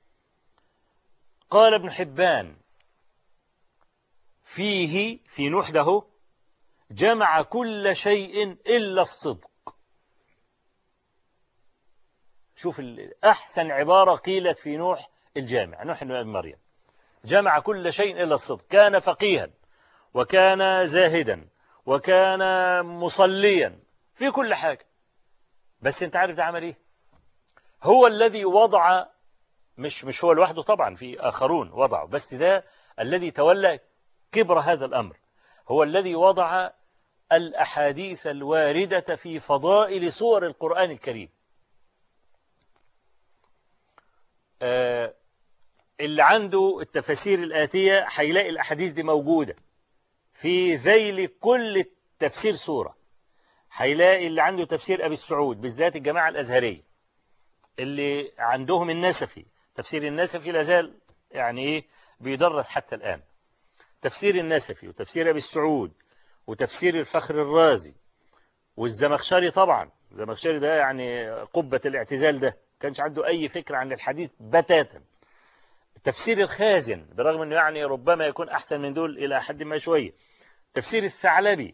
قال ابن حبان فيه في نوح ده جمع كل شيء إلا الصدق. شوف أحسن عبارة قيلت في نوح الجامع، نوح بن أبي مريم، جمع كل شيء إلا الصدق. كان فقيها وكان زاهدا وكان مصليا في كل حاجة، بس انت عارف ده عمل ايه؟ هو الذي وضع، مش مش هو لوحده طبعا، في آخرون وضعوا، بس ده الذي تولى كبر هذا الأمر، هو الذي وضع الأحاديث الواردة في فضائل سور القرآن الكريم. آه اللي عنده التفاسير الآتية هيلاقي الأحاديث دي موجودة في ذيل كل تفسير سورة. هيلاقي اللي عنده تفسير أبي السعود، بالذات الجماعة الأزهرية اللي عندهم النسفي، تفسير النسفي لازال يعني إيه بيدرس حتى الآن، تفسير النسفي وتفسير أبي السعود وتفسير الفخر الرازي والزمخشري. طبعا الزمخشري ده يعني قبة الاعتزال، ده كانش عنده أي فكرة عن الحديث بتاتا. تفسير الخازن برغم أنه يعني ربما يكون أحسن من دول إلى حد ما شوية، تفسير الثعلبي،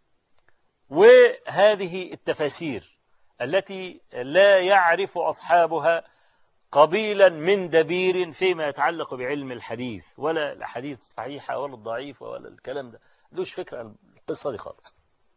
وهذه التفاسير التي لا يعرف أصحابها قبيلا من دبير فيما يتعلق بعلم الحديث، ولا الحديث الصحيحة ولا الضعيفة ولا الكلام ده، دوش فكرة عن القصة دي خالص.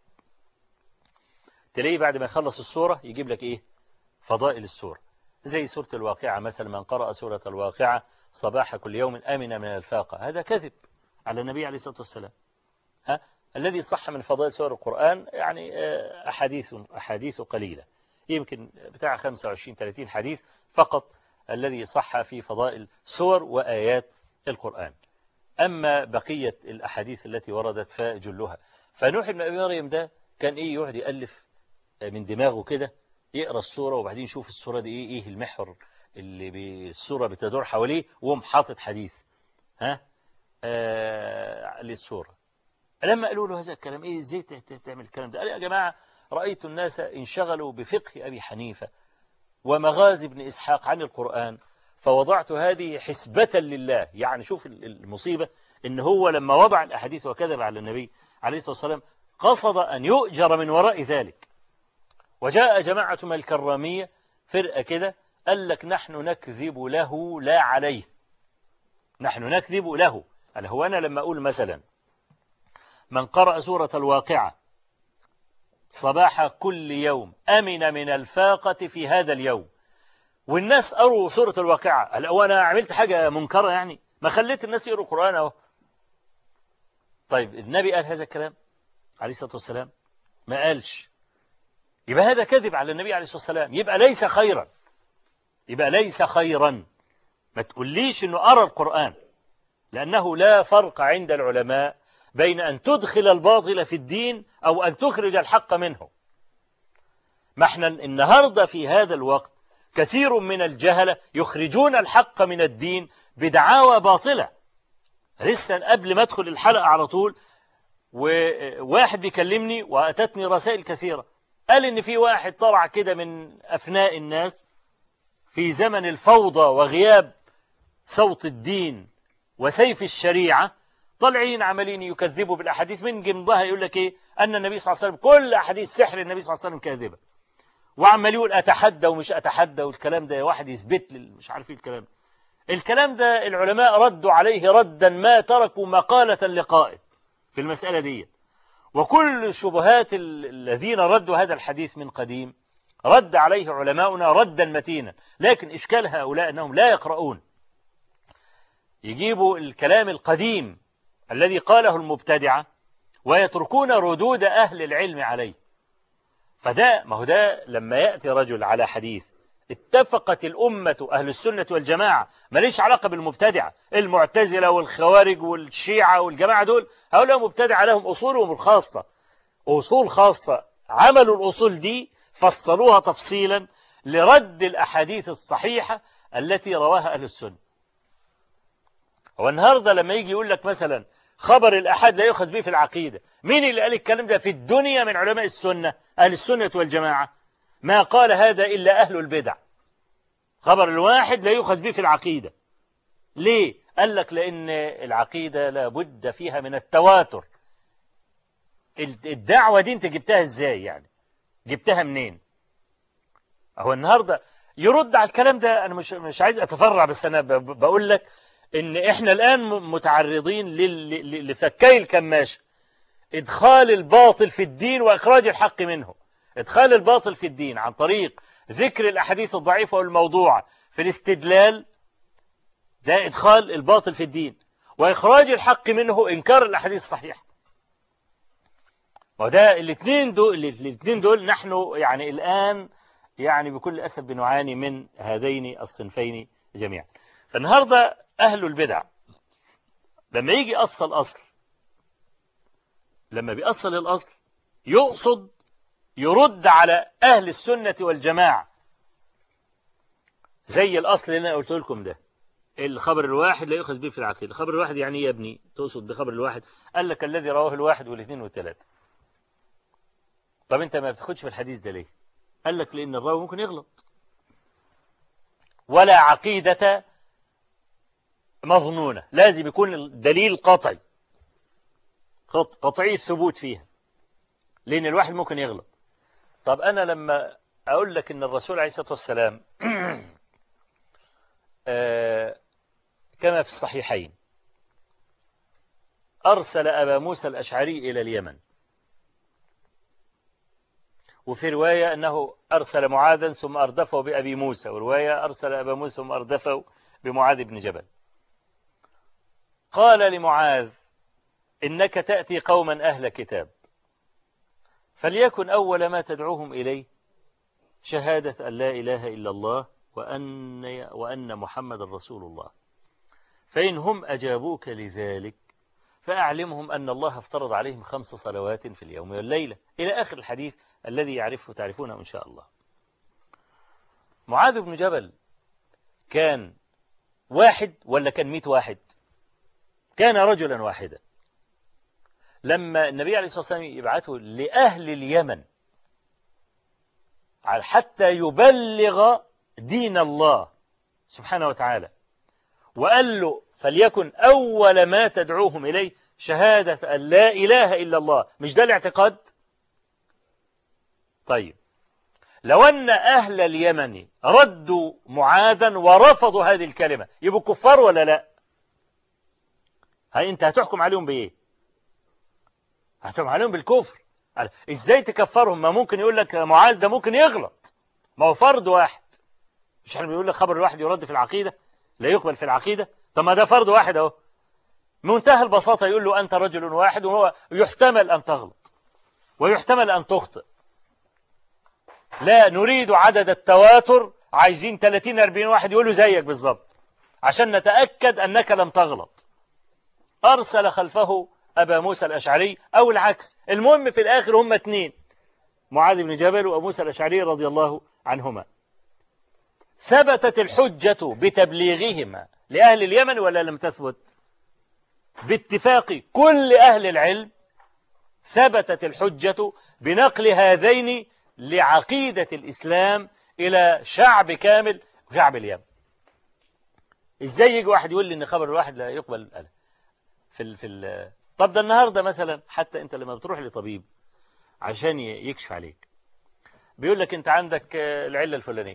تلاقيه بعد ما يخلص السورة يجيب لك إيه؟ فضائل السورة، زي سورة الواقعة مثلا، من قرأ سورة الواقعة صباح كل يوم أمن من الفاقة، هذا كذب على النبي عليه الصلاة والسلام. ها؟ الذي صح من فضائل سور القرآن يعني أحاديث أحاديث قليلة، يمكن بتاع خمسة وعشرين ثلاثين حديث فقط الذي صح في فضائل سور وآيات القرآن. أما بقية الأحاديث التي وردت فجلها. فنوح بن أبي مريم ده كان إيه يقعد يألف من دماغه كده، يقرأ السورة وبعدين يشوف السورة دي إيه إيه المحور اللي بالسورة بتدور حواليه، وهم حاطط حديث ها آه للسورة. لما قالوا له هذا الكلام إيه إزاي تعمل الكلام ده؟ قال يا جماعة رأيت الناس انشغلوا بفقه أبي حنيفة ومغازي ابن إسحاق عن القرآن فوضعت هذه حسبة لله. يعني شوف المصيبة إن هو لما وضع الأحاديث وكذب على النبي عليه الصلاة والسلام قصد أن يؤجر من وراء ذلك. وجاء جماعة من الكرامية فرقة كده قال لك نحن نكذب له لا عليه، نحن نكذب له. قال هو أنا لما أقول مثلا من قرأ سورة الواقعة صباح كل يوم أمن من الفاقة في هذا اليوم، والناس قروا سورة الواقعة، قال هو أنا عملت حاجة منكرة يعني؟ ما خليت الناس يقروا القرآن أهو. طيب النبي قال هذا الكلام عليه الصلاة والسلام؟ ما قالش. يبقى هذا كذب على النبي عليه الصلاة والسلام، يبقى ليس خيرا، يبقى ليس خيرا. ما تقوليش إنه قرأ القرآن، لأنه لا فرق عند العلماء بين أن تدخل الباطل في الدين أو أن تخرج الحق منه. ما احنا النهاردة في هذا الوقت كثير من الجهلة يخرجون الحق من الدين بدعاوى باطلة. لسه قبل ما أدخل الحلقة على طول وواحد بيكلمني وأتتني رسائل كثيرة، قال إن في واحد طلع كده من أفناء الناس في زمن الفوضى وغياب صوت الدين وسيف الشريعة، طالعين عمالين يكذبوا بالأحاديث، من جمضها يقول لك إيه؟ أن النبي صلى الله عليه وسلم كل أحاديث سحر النبي صلى الله عليه وسلم كاذبة، وعمال يقول أتحدى ومش أتحدى، والكلام ده واحد يثبت لي مش عارف إيه الكلام. الكلام ده العلماء ردوا عليه ردا ما تركوا مقالة لقائد في المسألة دي. وكل شبهات الذين ردوا هذا الحديث من قديم رد عليه علماؤنا ردا متينا، لكن إشكال هؤلاء أنهم لا يقرؤون، يجيبوا الكلام القديم الذي قاله المبتدعة ويتركون ردود أهل العلم عليه. فده ما هو ده لما يأتي رجل على حديث اتفقت الأمة أهل السنة والجماعة، ماليش علاقة بالمبتدعة المعتزلة والخوارج والشيعة والجماعة دول، هؤلاء مبتدعة لهم أصولهم الخاصة، أصول خاصة، عملوا الأصول دي فصلوها تفصيلا لرد الأحاديث الصحيحة التي رواها أهل السنة. والنهاردة لما يجي يقول لك مثلا خبر الأحد لا يؤخذ به في العقيدة، مين اللي قال الكلام ده في الدنيا من علماء السنة أهل السنة والجماعة؟ ما قال هذا إلا أهل البدع. خبر الواحد لا يؤخذ به في العقيدة. ليه؟ قال لك لأن العقيدة لابد فيها من التواتر. الدعوة دي انت جبتها ازاي يعني؟ جبتها منين؟ هو النهاردة يرد على الكلام ده. أنا مش مش عايز أتفرع، بس أنا بقول لك إن إحنا الآن متعرضين لفكي الكماشة، إدخال الباطل في الدين وإخراج الحق منه. إدخال الباطل في الدين عن طريق ذكر الأحاديث الضعيفة والموضوعة في الاستدلال، ده إدخال الباطل في الدين، وإخراج الحق منه إنكار الأحاديث الصحيحة. وده الاثنين دول الاثنين دول نحن يعني الآن يعني بكل أسف بنعاني من هذين الصنفين جميعا. فالنهاردة أهل البدع لما يجي أصل أصل لما بيأصل الأصل يقصد يرد على أهل السنة والجماعة، زي الأصل اللي أنا قلت لكم ده، الخبر الواحد لا يؤخذ به في العقيدة. الخبر الواحد يعني إيه يا ابني؟ تقصد بخبر الواحد؟ قال لك الذي رواه الواحد والاثنين والثلاثة. طب أنت ما بتاخدش في الحديث ده ليه؟ قال لك لأن الراوي ممكن يغلط، ولا عقيدة مظنونة، لازم يكون الدليل قطعي قطعي الثبوت فيها، لأن الواحد ممكن يغلط. طب أنا لما أقول لك أن الرسول عليه الصلاة والسلام آه كما في الصحيحين أرسل أبا موسى الأشعري إلى اليمن، وفي رواية أنه أرسل معاذا ثم أردفه بأبي موسى، ورواية أرسل أبا موسى ثم أردفه بمعاذ بن جبل. قال لمعاذ إنك تأتي قوما أهل كتاب، فليكن أول ما تدعوهم إليه شهادة أن لا إله إلا الله وأن, وأن محمد رسول الله، فإن هم أجابوك لذلك فأعلمهم أن الله افترض عليهم خمس صلوات في اليوم والليلة، إلى آخر الحديث الذي يعرفه تعرفونه إن شاء الله. معاذ بن جبل كان واحد ولا كان مئة واحد؟ كان رجلا واحدا. لما النبي عليه الصلاة والسلام يبعثه لأهل اليمن حتى يبلغ دين الله سبحانه وتعالى، وقال له فليكن أول ما تدعوهم إليه شهادة أن لا إله إلا الله، مش ده الاعتقاد؟ طيب لو أن أهل اليمن ردوا معاذا ورفضوا هذه الكلمة يبقوا كفار ولا لا؟ هاي أنت هتحكم عليهم بإيه؟ هتحكم عليهم بالكفر. إزاي تكفرهم؟ ما ممكن يقول لك معاذ ده ممكن يغلط، ما هو فرد واحد، مش احنا بيقول لك خبر الواحد يرد في العقيدة لا يقبل في العقيدة؟ طب ما ده فرد واحد اهو، منتهى البساطة يقول له أنت رجل واحد، وهو يحتمل أن تغلط ويحتمل أن تخطئ، لا نريد عدد التواتر، عايزين ثلاثين أربعين واحد يقولوا زيك بالظبط عشان نتأكد أنك لم تغلط. أرسل خلفه أبا موسى الأشعري أو العكس، المهم في الآخر هم اثنين، معاذ بن جبل وأبو موسى الأشعري رضي الله عنهما. ثبتت الحجة بتبليغهما لأهل اليمن ولا لم تثبت؟ باتفاق كل أهل العلم ثبتت الحجة بنقل هذين لعقيدة الإسلام إلى شعب كامل، شعب اليمن. إزاي يجي واحد يقول لي إن خبر الواحد لا يقبل الأله في ال في ال طب ده النهاردة مثلا حتى أنت لما بتروح لطبيب عشان يكشف عليك بيقول لك أنت عندك العلة الفلانية،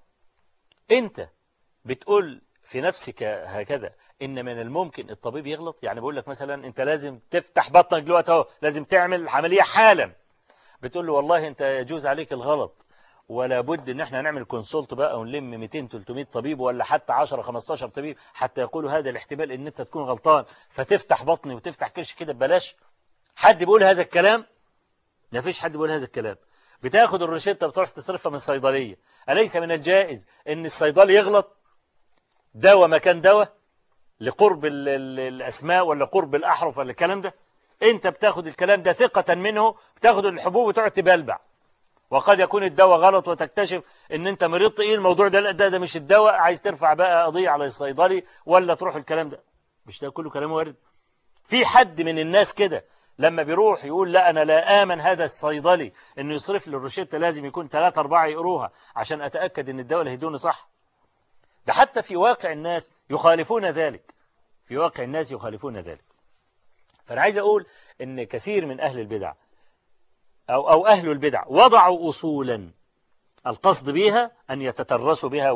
أنت بتقول في نفسك هكذا إن من الممكن الطبيب يغلط. يعني بقول لك مثلا أنت لازم تفتح بطنك دلوقتي اهو، لازم تعمل عملية حالا، بتقول له والله أنت يجوز عليك الغلط ولا بد ان احنا نعمل كونسولت بقى ونلم مئتين ثلاثمئة طبيب ولا حتى عشرة خمستاشر طبيب حتى يقولوا هذا الاحتمال ان انت تكون غلطان، فتفتح بطني وتفتح كرش كده ببلاش. حد بيقول هذا الكلام؟ ما فيش حد بيقول هذا الكلام. بتاخد الروشته بتروح تصرفها من الصيدليه، أليس من الجائز ان الصيدلي يغلط دواء مكان دواء لقرب ال ال الاسماء ولا قرب الاحرف ولا الكلام ده؟ انت بتاخد الكلام ده ثقة منه، بتاخد الحبوب وتقعد تبلبع، وقد يكون الدواء غلط وتكتشف ان انت مريض ايه الموضوع ده، لا ده, ده مش الدواء، عايز ترفع بقى قضية على الصيدلي ولا تروح الكلام ده. مش ده كله كلام وارد؟ في حد من الناس كده لما بيروح يقول لا انا لا امن هذا الصيدلي انه يصرف لي الروشته لازم يكون ثلاثة أربعة يقروها عشان اتاكد ان الدواء اللي هيدوني صح؟ ده حتى في واقع الناس يخالفون ذلك، في واقع الناس يخالفون ذلك. فانا عايز اقول ان كثير من اهل البدع أو, أو أهل البدع وضعوا أصولا القصد بها أن يتترسوا بها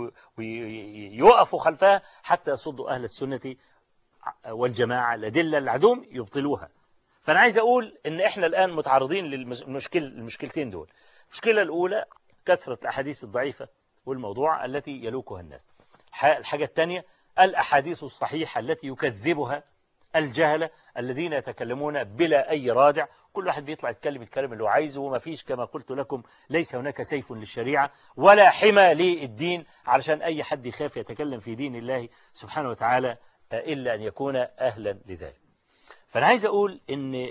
ويوقفوا خلفها حتى يصدوا أهل السنة والجماعة الأدلة العدوم يبطلوها. فأنا عايز أقول إن إحنا الآن متعرضين للمشكل المشكلتين دول. المشكلة الأولى كثرة الأحاديث الضعيفة والموضوع التي يلوكها الناس. الحاجة الثانية الأحاديث الصحيحة التي يكذبها الجهلة الذين يتكلمون بلا أي رادع، كل واحد بيطلع يتكلم الكلام اللي هو عايزه، وما فيش كما قلت لكم ليس هناك سيف للشريعة ولا حمى للدين علشان أي حد يخاف يتكلم في دين الله سبحانه وتعالى إلا أن يكون أهلا لذلك. فأنا عايز أقول إن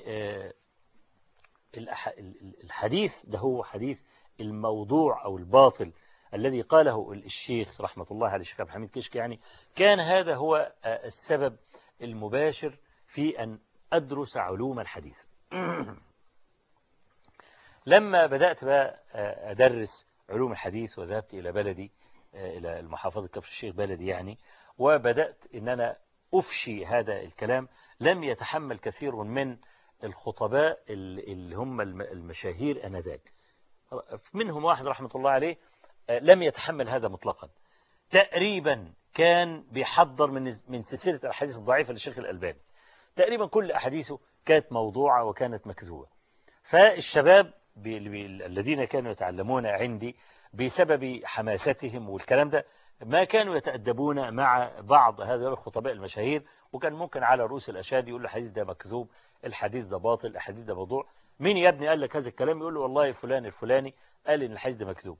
الحديث ده هو حديث الموضوع أو الباطل الذي قاله الشيخ رحمة الله عليه الشيخ عبد الحميد كشك، يعني كان هذا هو السبب المباشر في أن أدرس علوم الحديث. لما بدأت بقى أدرس علوم الحديث وذهبت إلى بلدي إلى المحافظة كفر الشيخ بلدي يعني، وبدأت إن أنا أفشي هذا الكلام، لم يتحمل كثير من الخطباء اللي هم المشاهير أنذاك، منهم واحد رحمة الله عليه لم يتحمل هذا مطلقا، تقريبا كان بيحضر من من سلسلة الأحاديث الضعيفة للشيخ الألباني، تقريبا كل أحاديثه كانت موضوعة وكانت مكذوبة. فالشباب الذين كانوا يتعلمون عندي بسبب حماستهم والكلام ده ما كانوا يتأدبون مع بعض هذه الخطباء المشاهير، وكان ممكن على رؤوس الأشهاد يقول له الحديث ده مكذوب، الحديث ده باطل، الحديث ده موضوع. مين يا ابني قال لك هذا الكلام؟ يقول له والله فلان الفلاني قال إن الحديث ده مكذوب.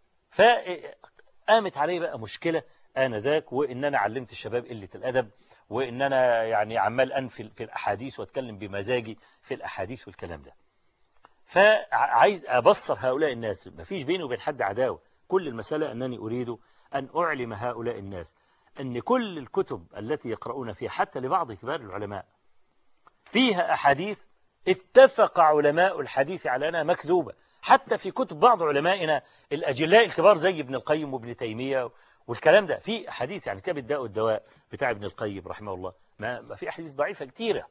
فقامت عليه بقى مشكلة آنذاك، وإن أنا علمت الشباب قلة الأدب، وإن أنا يعني عمال أنفل في الأحاديث وأتكلم بمزاجي في الأحاديث والكلام ده. فعايز أبصر هؤلاء الناس، ما فيش بيني وبين حد عداوة، كل المسألة أنني أريد أن أعلم هؤلاء الناس أن كل الكتب التي يقرؤون فيها حتى لبعض كبار العلماء فيها أحاديث اتفق علماء الحديث على أنها مكذوبة، حتى في كتب بعض علمائنا الأجلاء الكبار زي ابن القيم وابن تيمية والكلام ده، في أحاديث يعني كتاب الداء والدواء بتاع ابن القيم رحمه الله ما في أحاديث ضعيفة كتيرة.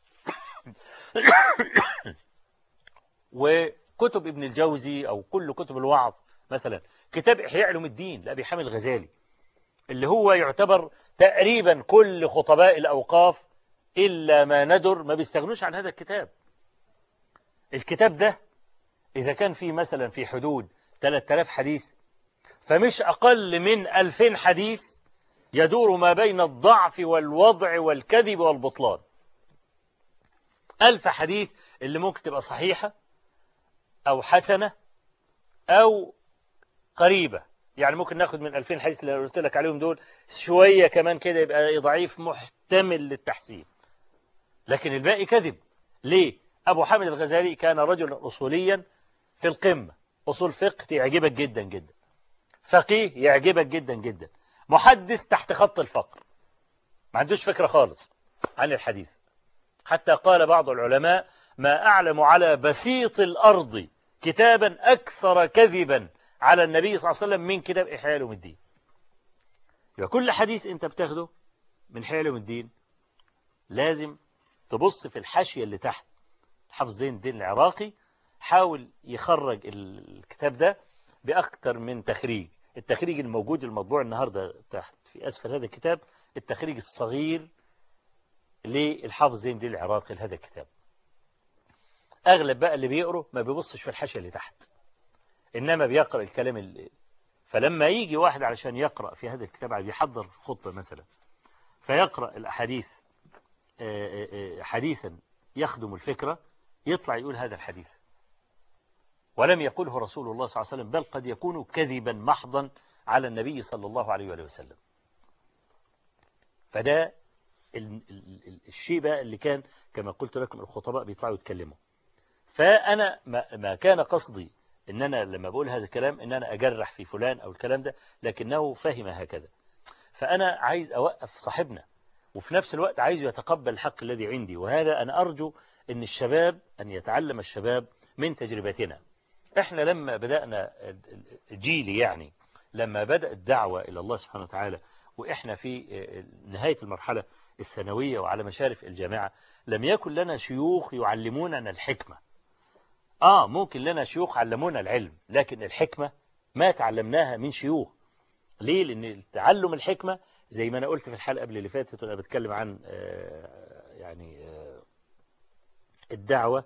وكتب ابن الجوزي أو كل كتب الوعظ، مثلا كتاب إحياء علوم الدين لأبي حامد الغزالي اللي هو يعتبر تقريبا كل خطباء الأوقاف إلا ما ندر ما بيستغنوش عن هذا الكتاب. الكتاب ده إذا كان فيه مثلا في حدود ثلاثة آلاف حديث، فمش أقل من ألفين حديث يدور ما بين الضعف والوضع والكذب والبطلان. ألف حديث اللي ممكن تبقى صحيحة أو حسنة أو قريبة، يعني ممكن ناخد من ألفين حديث اللي قلت لك عليهم دول شوية كمان كده يبقى ضعيف محتمل للتحسين، لكن الباقي كذب. ليه؟ أبو حامد الغزالي كان رجلا أصوليا في القمة، أصول فقه يعجبك جدا جدا، فقيه يعجبك جدا جدا، محدث تحت خط الفقر، ما عندوش فكرة خالص عن الحديث. حتى قال بعض العلماء: ما أعلم على بسيط الأرض كتابا أكثر كذبا على النبي صلى الله عليه وسلم من كتاب إحياء علوم الدين. يبقى كل حديث أنت بتاخده من إحياء علوم الدين لازم تبص في الحاشية اللي تحت. حافظ زين الدين العراقي حاول يخرج الكتاب ده بأكثر من تخريج. التخريج الموجود المطبوع النهاردة تحت في أسفل هذا الكتاب التخريج الصغير للحافظ زين الدين العراقي لهذا الكتاب. أغلب بقى اللي بيقروا ما بيبصش في الحاشية اللي تحت، إنما بيقرأ الكلام اللي. فلما يجي واحد علشان يقرأ في هذا الكتاب عايز يحضر خطبة مثلا، فيقرأ الأحاديث حديثا يخدم الفكرة، يطلع يقول هذا الحديث ولم يقله رسول الله صلى الله عليه وسلم، بل قد يكون كذبا محضا على النبي صلى الله عليه وآله وسلم. فده الشيء بقى اللي كان كما قلت لكم الخطباء بيطلعوا يتكلموا. فأنا ما كان قصدي إن أنا لما بقول هذا الكلام إن أنا أجرح في فلان أو الكلام ده، لكنه فهم هكذا. فأنا عايز أوقف صاحبنا وفي نفس الوقت عايز يتقبل الحق الذي عندي، وهذا أنا أرجو أن الشباب أن يتعلم الشباب من تجربتنا. إحنا لما بدأنا جيلي يعني لما بدأ الدعوة إلى الله سبحانه وتعالى وإحنا في نهاية المرحلة الثانوية وعلى مشارف الجامعة، لم يكن لنا شيوخ يعلموننا الحكمة. آه ممكن لنا شيوخ علمونا العلم، لكن الحكمة ما تعلمناها من شيوخ. ليه؟ لأن تعلم الحكمة زي ما أنا قلت في الحلقة قبل اللي فاتت وأنا بتكلم عن يعني الدعوة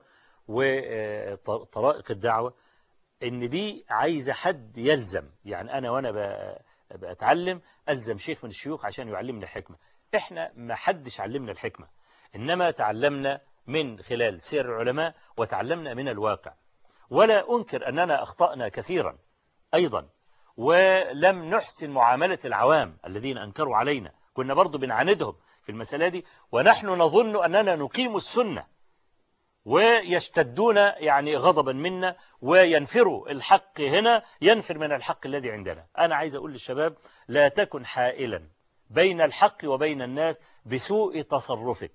وطرائق الدعوة، إن دي عايزة حد يلزم. يعني أنا وأنا بأتعلم ألزم شيخ من الشيوخ عشان يعلمنا الحكمة. إحنا ما حدش علمنا الحكمة، إنما تعلمنا من خلال سير العلماء وتعلمنا من الواقع. ولا أنكر أننا أخطأنا كثيرا أيضا، ولم نحسن معاملة العوام الذين أنكروا علينا، كنا برضو بنعاندهم في المسألة دي، ونحن نظن أننا نقيم السنة ويشتدون يعني غضبا منا وينفروا الحق هنا ينفر من الحق الذي عندنا. أنا عايز أقول للشباب لا تكن حائلا بين الحق وبين الناس بسوء تصرفك.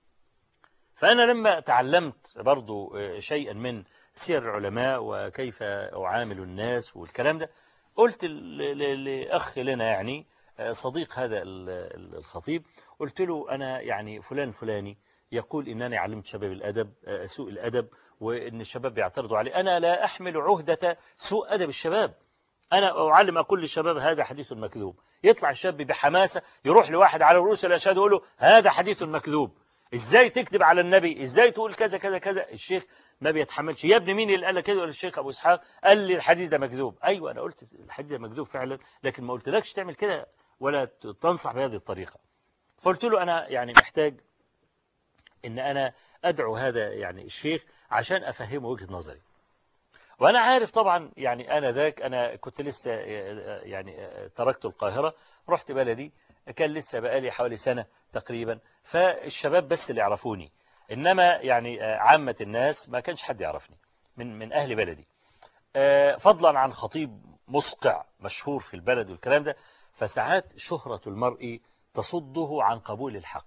فأنا لما تعلمت برضو شيئا من سير العلماء وكيف أعامل الناس والكلام ده، قلت لأخ لنا يعني صديق هذا الخطيب، قلت له أنا يعني فلان فلاني يقول إنني علمت شباب الأدب سوء الأدب وإن الشباب بيعترضوا عليه. أنا لا أحمل عهدة سوء أدب الشباب، أنا أعلم أقول للشباب هذا حديث مكذوب. يطلع الشاب بحماسة يروح لواحد على رؤوس الأشهاد ويقول له هذا حديث مكذوب، إزاي تكذب على النبي، إزاي تقول كذا كذا كذا. الشيخ ما بيتحملش. يا ابني مين اللي قال لك كده؟ الشيخ أبو إسحاق قال لي الحديث ده مكذوب. أيوة أنا قلت الحديث ده مكذوب فعلا، لكن ما قلتلكش تعمل كده ولا تنصح بهذه الطريقة. فقلت له أنا يعني محتاج إن أنا أدعو هذا يعني الشيخ عشان أفهمه وجهة نظري. وأنا عارف طبعا يعني أنا ذاك أنا كنت لسه يعني تركت القاهرة رحت بلدي، كان لسه بقالي حوالي سنة تقريبا، فالشباب بس اللي يعرفوني، إنما يعني عامة الناس ما كانش حد يعرفني من من أهل بلدي، فضلا عن خطيب مسقع مشهور في البلد والكلام ده. فساعات شهرة المرء تصده عن قبول الحق.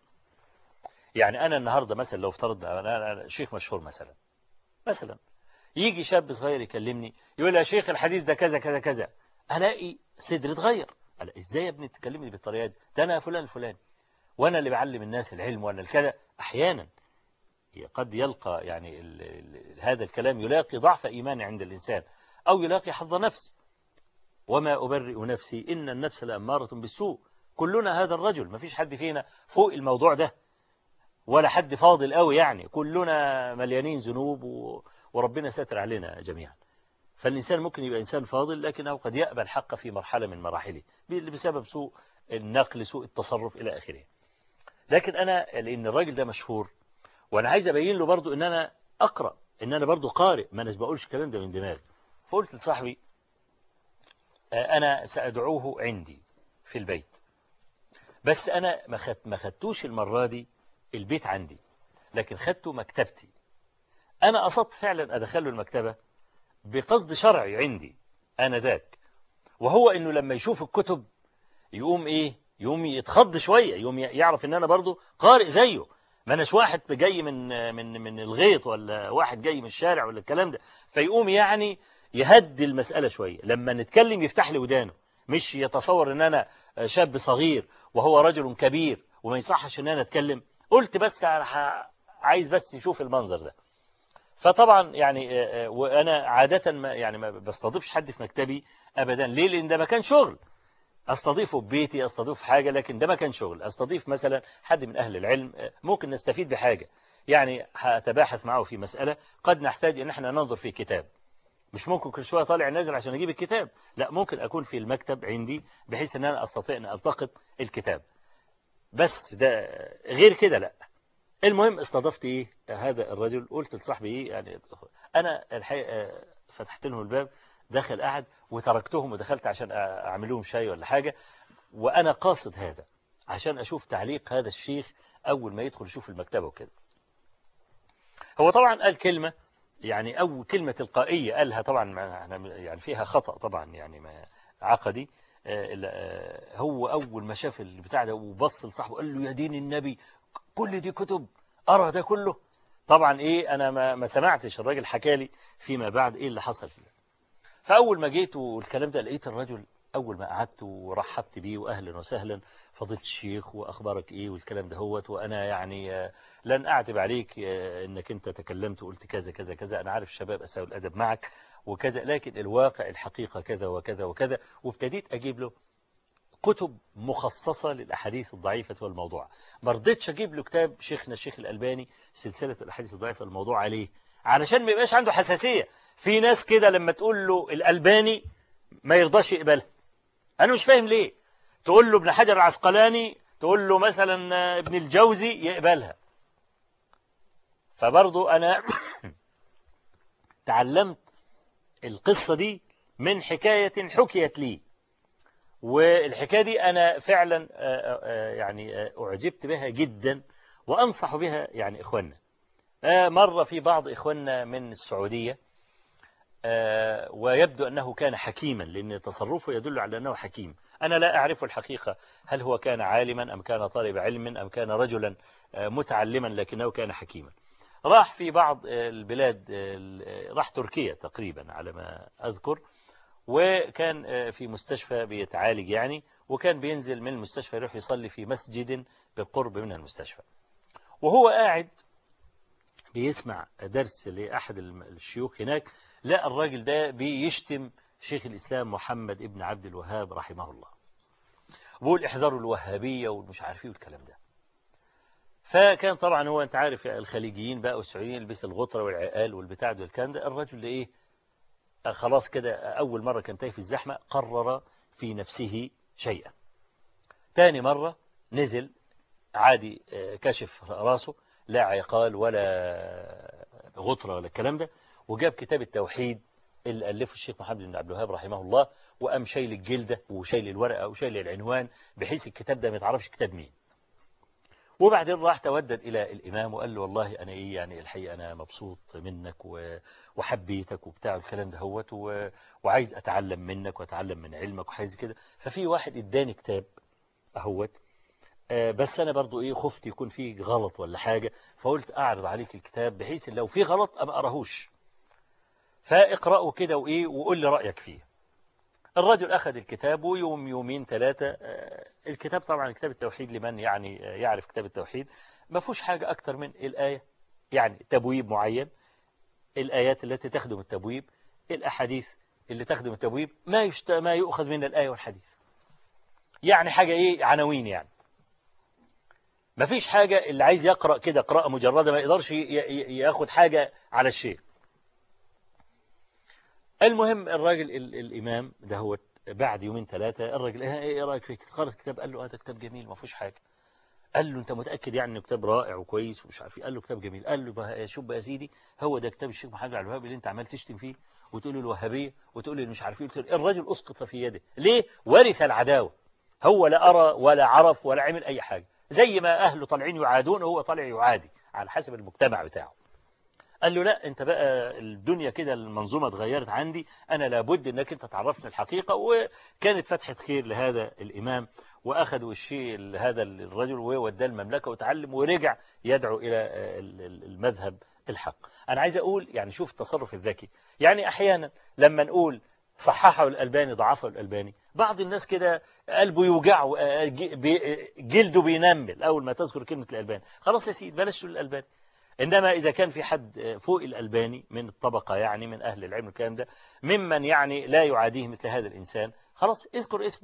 يعني أنا النهاردة مثلا لو افترضنا أنا شيخ مشهور مثلا مثلا يجي شاب صغير يكلمني يقول لي يا شيخ الحديث ده كذا كذا كذا، ألاقي صدري اتغير. ألا إزاي يا ابني تكلمني بالطريقة دي؟ ده أنا فلان فلان وأنا اللي بعلم الناس العلم وأنا الكذا. أحيانا قد يلقى يعني ال ال هذا الكلام يلاقي ضعف إيمان عند الإنسان أو يلاقي حظ نفس. وما أبرئ نفسي إن النفس لأمارة بالسوء. كلنا هذا الرجل، ما فيش حد فينا فوق الموضوع ده ولا حد فاضل قوي، يعني كلنا مليانين ذنوب وربنا ساتر علينا جميعا. فالإنسان ممكن يبقى إنسان فاضل لكنه قد يقبل الحق في مرحلة من مراحله بسبب سوء النقل سوء التصرف إلى آخره. لكن أنا لأن الراجل ده مشهور وأنا عايز أبين له برضو إن أنا أقرأ، إن أنا برضو قارئ، ما أنا بقولش الكلام ده من دماغي. فقلت لصاحبي أنا سأدعوه عندي في البيت، بس أنا ما خدتوش المرة دي البيت عندي، لكن خدته مكتبتي. أنا قصدت فعلا أدخله المكتبة بقصد شرعي عندي أنا ذاك، وهو إنه لما يشوف الكتب يقوم إيه، يقوم يتخض شوية، يقوم يعرف إن أنا برضو قارئ زيه، ما أناش واحد جاي من من من الغيط ولا واحد جاي من الشارع ولا الكلام ده. فيقوم يعني يهدي المسألة شوية، لما نتكلم يفتح لي ودانه، مش يتصور إن أنا شاب صغير وهو رجل كبير وما يصحش إن أنا أتكلم. قلت بس عايز بس يشوف المنظر ده. فطبعا يعني وأنا عادة ما يعني ما بستضيفش حد في مكتبي أبدا. ليه؟ لأن ده مكان شغل، أستضيفه ببيتي، أستضيف في حاجة، لكن ده مكان شغل. أستضيف مثلا حد من أهل العلم ممكن نستفيد بحاجة، يعني هتباحث معه في مسألة قد نحتاج إن احنا ننظر في كتاب، مش ممكن كل شوية طالع نازل عشان أجيب الكتاب، لا، ممكن أكون في المكتب عندي بحيث أن أنا أستطيع أن ألتقط الكتاب، بس ده غير كده لا. المهم استضفت إيه هذا الرجل، قلت لصاحبي إيه يعني أنا الحقيقة فتحت لهم الباب، دخل قعد وتركتهم ودخلت عشان أعمل لهم شاي ولا حاجة، وأنا قاصد هذا عشان أشوف تعليق هذا الشيخ أول ما يدخل يشوف المكتبة وكده. هو طبعا قال كلمة يعني أو كلمة تلقائية قالها طبعا يعني فيها خطأ طبعا يعني ما عقدي. هو أول ما شاف البتاع ده وبص لصاحبه قال له يا دين النبي كل دي كتب أرى ده كله. طبعا إيه أنا ما, ما سمعتش الراجل حكى لي فيما بعد إيه اللي حصل فيه. فأول ما جيت والكلام ده لقيت الرجل أول ما قعدت ورحبت بيه وأهلا وسهلا فضيلة الشيخ وأخبارك إيه والكلام ده هوت، وأنا يعني لن أعتب عليك أنك أنت تكلمت وقلت كذا كذا كذا، أنا عارف الشباب أساءوا الأدب معك وكذا، لكن الواقع الحقيقة كذا وكذا وكذا. وابتديت أجيب له كتب مخصصة للأحاديث الضعيفة والموضوع. ما رضيتش أجيب له كتاب شيخنا الشيخ الألباني سلسلة الأحاديث الضعيفة والموضوع عليه علشان ما يبقاش عنده حساسية. في ناس كده لما تقول له الألباني ما يرضاش يقبلها، أنا مش فاهم ليه. تقول له ابن حجر العسقلاني، تقول له مثلا ابن الجوزي، يقبلها. فبرضو أنا تعلمت القصة دي من حكاية حكيت لي، والحكاية دي أنا فعلا يعني أعجبت بها جدا وأنصح بها يعني إخواننا. مرة في بعض إخواننا من السعودية ويبدو أنه كان حكيما، لأن تصرفه يدل على أنه حكيم. أنا لا أعرف الحقيقة هل هو كان عالما أم كان طالب علم أم كان رجلا متعلما، لكنه كان حكيما. راح في بعض البلاد، راح تركيا تقريبا على ما أذكر، وكان في مستشفى بيتعالج يعني، وكان بينزل من المستشفى يروح يصلي في مسجد بالقرب من المستشفى. وهو قاعد بيسمع درس لأحد الشيوخ هناك، لا الراجل ده بيشتم شيخ الإسلام محمد ابن عبد الوهاب رحمه الله، بيقول احذروا الوهابية والمش عارفيه والكلام ده. فكان طبعا هو انت عارف الخليجيين بقى والسعوديين يلبس الغطرة والعقال والبتاع ده والكلام ده. الرجل ده ايه خلاص كده أول مرة كان تايه في الزحمة قرر في نفسه شيئا. تاني مرة نزل عادي كشف راسه، لا عقال ولا غطرة ولا الكلام ده، وجاب كتاب التوحيد اللي ألفه الشيخ محمد بن عبد الوهاب رحمه الله، وقام شايل الجلدة وشايل الورقة وشايل العنوان بحيث الكتاب ده ما يتعرفش كتاب مين. وبعدين راح تودد إلى الإمام وقال له والله أنا إيه يعني الحقيقة أنا مبسوط منك وحبيتك وبتاع الكلام ده هوت، وعايز أتعلم منك وأتعلم من علمك وحاجز كده. ففي واحد إداني كتاب أهوت، بس أنا برضو إيه خفت يكون فيه غلط ولا حاجة، فقلت أعرض عليك الكتاب بحيث لو فيه غلط أما أراهوش، فاقرأه كده وإيه وقول لي رأيك فيه. الرجل أخذ الكتاب ويوم يومين ثلاثة، الكتاب طبعا كتاب التوحيد لمن يعني يعرف كتاب التوحيد ما فيهوش حاجة أكتر من الآية، يعني تبويب معين، الآيات التي تخدم التبويب، الأحاديث اللي تخدم التبويب، ما يشت... ما يؤخذ من الآية والحديث، يعني حاجة إيه عناوين، يعني ما فيش حاجة اللي عايز يقرأ كده قراءة مجردة ما يقدرش ي... ي... ياخد حاجة على الشيء. المهم الراجل ال... الإمام ده هو بعد يومين ثلاثة الراجل ايه رأيك في قرأت الكتاب؟ قال له هذا كتاب جميل ما فيهوش حاجة. قال له انت متأكد يعني انه كتاب رائع وكويس ومش عارف ايه؟ قال له كتاب جميل. قال له شوف بقى يا سيدي هو ده كتاب الشيخ محمد عبد الوهاب اللي انت عمال تشتم فيه وتقول له الوهابية وتقول له مش عارف ايه. الراجل اسقط في يده. ليه؟ ورث العداوة. هو لا أرى ولا عرف ولا عمل أي حاجة، زي ما أهله طالعين يعادون وهو طالع يعادي على حسب المجتمع بتاعه. قال له لا، انت بقى الدنيا كده المنظومة اتغيرت عندي، انا لابد انك انت تعرفني الحقيقة. وكانت فتحة خير لهذا الامام، واخذوا الشيء هذا الرجل ووداه المملكة وتعلم ورجع يدعو الى المذهب الحق. انا عايز اقول يعني شوف التصرف الذكي. يعني احيانا لما نقول صححه الألباني ضعفه الألباني، بعض الناس كده قلبه يوجعه، جلده بينمل أول ما تذكر كلمة الألباني. خلاص يا سيدي بلاش تقول الألباني. إنما إذا كان في حد فوق الألباني من الطبقة، يعني من أهل العلم الكلام ده، ممن يعني لا يعاديه مثل هذا الإنسان، خلاص اذكر اسمه.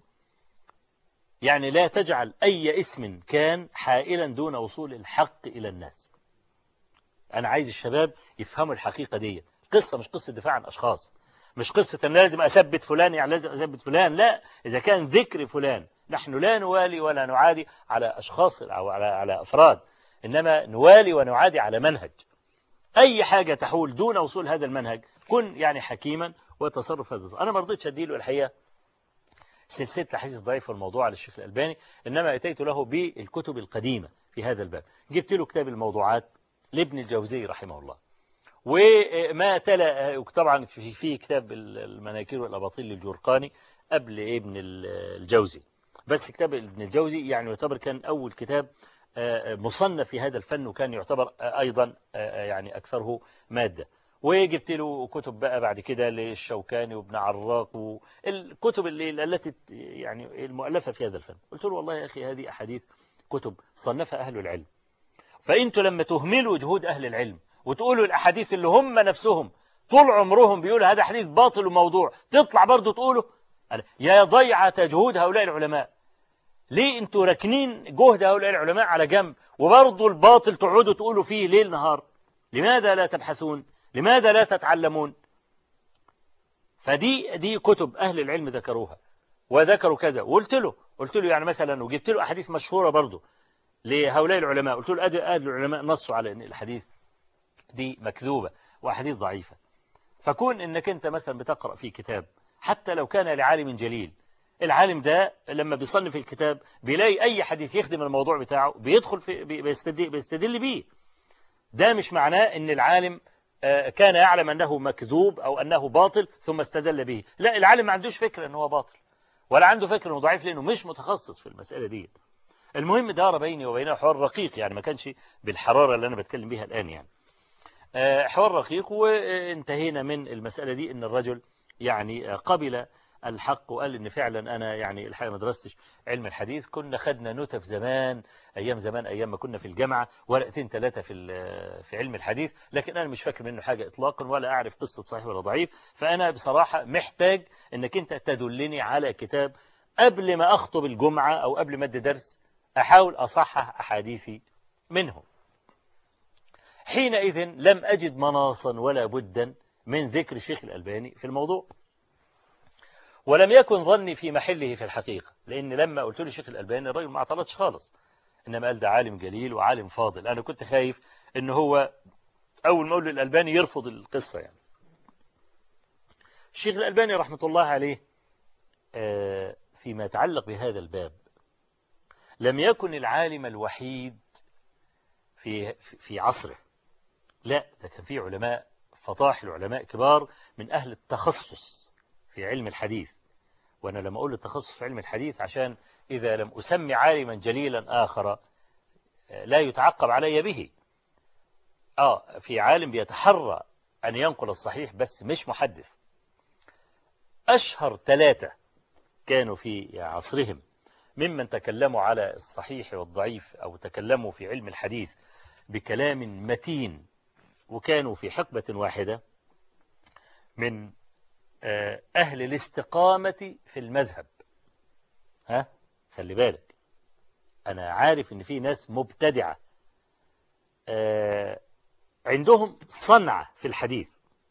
يعني لا تجعل أي اسم كان حائلا دون وصول الحق إلى الناس. أنا عايز الشباب يفهموا الحقيقة دي. قصة مش قصة دفاع عن أشخاص، مش قصة أن لازم أثبت فلان يعني لازم أثبت فلان. لا، إذا كان ذكر فلان، نحن لا نوالي ولا نعادي على أشخاص أو على على أفراد، إنما نوالي ونعادي على منهج. أي حاجة تحول دون وصول هذا المنهج كن يعني حكيما وتصرف هذا. أنا ما رضيتش أديله الحقيقة سلسلة الحديث الضعيف والموضوع على الشيخ الألباني، إنما أتيت له بالكتب القديمة في هذا الباب. جبت له كتاب الموضوعات لابن الجوزي رحمه الله، وما تلا طبعا في في كتاب المناكير والأباطيل للجرقاني قبل ابن الجوزي. بس كتاب ابن الجوزي يعني يعتبر كان أول كتاب مصنف في هذا الفن، وكان يعتبر أيضا يعني أكثره مادة. وجبت له كتب بقى بعد كده للشوكاني وابن عراق والكتب اللي التي يعني المؤلفة في هذا الفن. قلت له والله يا أخي هذه أحاديث كتب صنفها أهل العلم، فأنتوا لما تهملوا جهود أهل العلم وتقولوا الأحاديث اللي هم نفسهم طول عمرهم بيقولوا هذا حديث باطل وموضوع، تطلع برضو تقوله يا ضيعة جهود هؤلاء العلماء. ليه انتوا راكنين جهد هؤلاء العلماء على جنب وبرضو الباطل تقعدوا تقولوا فيه ليل نهار؟ لماذا لا تبحثون؟ لماذا لا تتعلمون؟ فدي دي كتب أهل العلم ذكروها وذكروا كذا. وقلت له قلت له يعني مثلا، وجبت له أحاديث مشهورة برضو لهؤلاء العلماء، قلت له أهل العلماء نصوا على أن الحديث دي مكذوبة وأحاديث ضعيفة. فكون أنك أنت مثلا بتقرأ في كتاب حتى لو كان لعالم جليل، العالم ده لما بيصنف الكتاب بيلاقي أي حديث يخدم الموضوع بتاعه بيدخل في بيستدل, بيستدل بيه. ده مش معناه أن العالم كان يعلم أنه مكذوب أو أنه باطل ثم استدل به. لا، العالم ما عندوش فكرة أنه باطل ولا عنده فكرة أنه ضعيف لأنه مش متخصص في المسألة دي. المهم دار بيني وبينه حوار رقيق، يعني ما كانش بالحرارة اللي أنا بتكلم بيها الآن، يعني حوار رقيق. وانتهينا من المسألة دي أن الرجل يعني قبل الحق وقال إن فعلا أنا يعني الحقيقة ما درستش علم الحديث. كنا خدنا نوتة في زمان، أيام زمان، أيام ما كنا في الجامعة، ورقتين ثلاثة في في علم الحديث، لكن أنا مش فاكر منه حاجة إطلاقا ولا أعرف قصة صحيح ولا ضعيف. فأنا بصراحة محتاج إنك أنت تدلني على كتاب قبل ما أخطب الجمعة أو قبل ما أدي درس أحاول أصحح أحاديثي منه. حينئذ لم أجد مناصا ولا بدا من ذكر الشيخ الألباني في الموضوع، ولم يكن ظني في محله في الحقيقة، لأن لما قلت له الشيخ الألباني الرجل ما اعترضش خالص، إنما قال ده عالم جليل وعالم فاضل. أنا كنت خايف إن هو أول ما أقول الألباني يرفض القصة. يعني الشيخ الألباني رحمة الله عليه فيما يتعلق بهذا الباب لم يكن العالم الوحيد في في عصره، لا، ده كان في علماء فطاحل، علماء كبار من أهل التخصص في علم الحديث. وأنا لما أقول التخصص في علم الحديث عشان إذا لم أسمي عالما جليلا آخر لا يتعقب علي به. آه في عالم بيتحرى أن ينقل الصحيح بس مش محدث. أشهر ثلاثة كانوا في عصرهم ممن تكلموا على الصحيح والضعيف أو تكلموا في علم الحديث بكلام متين وكانوا في حقبة واحدة من أهل الاستقامة في المذهب. ها خلي بالك، أنا عارف إن في ناس مبتدعة عندهم صنعة في الحديث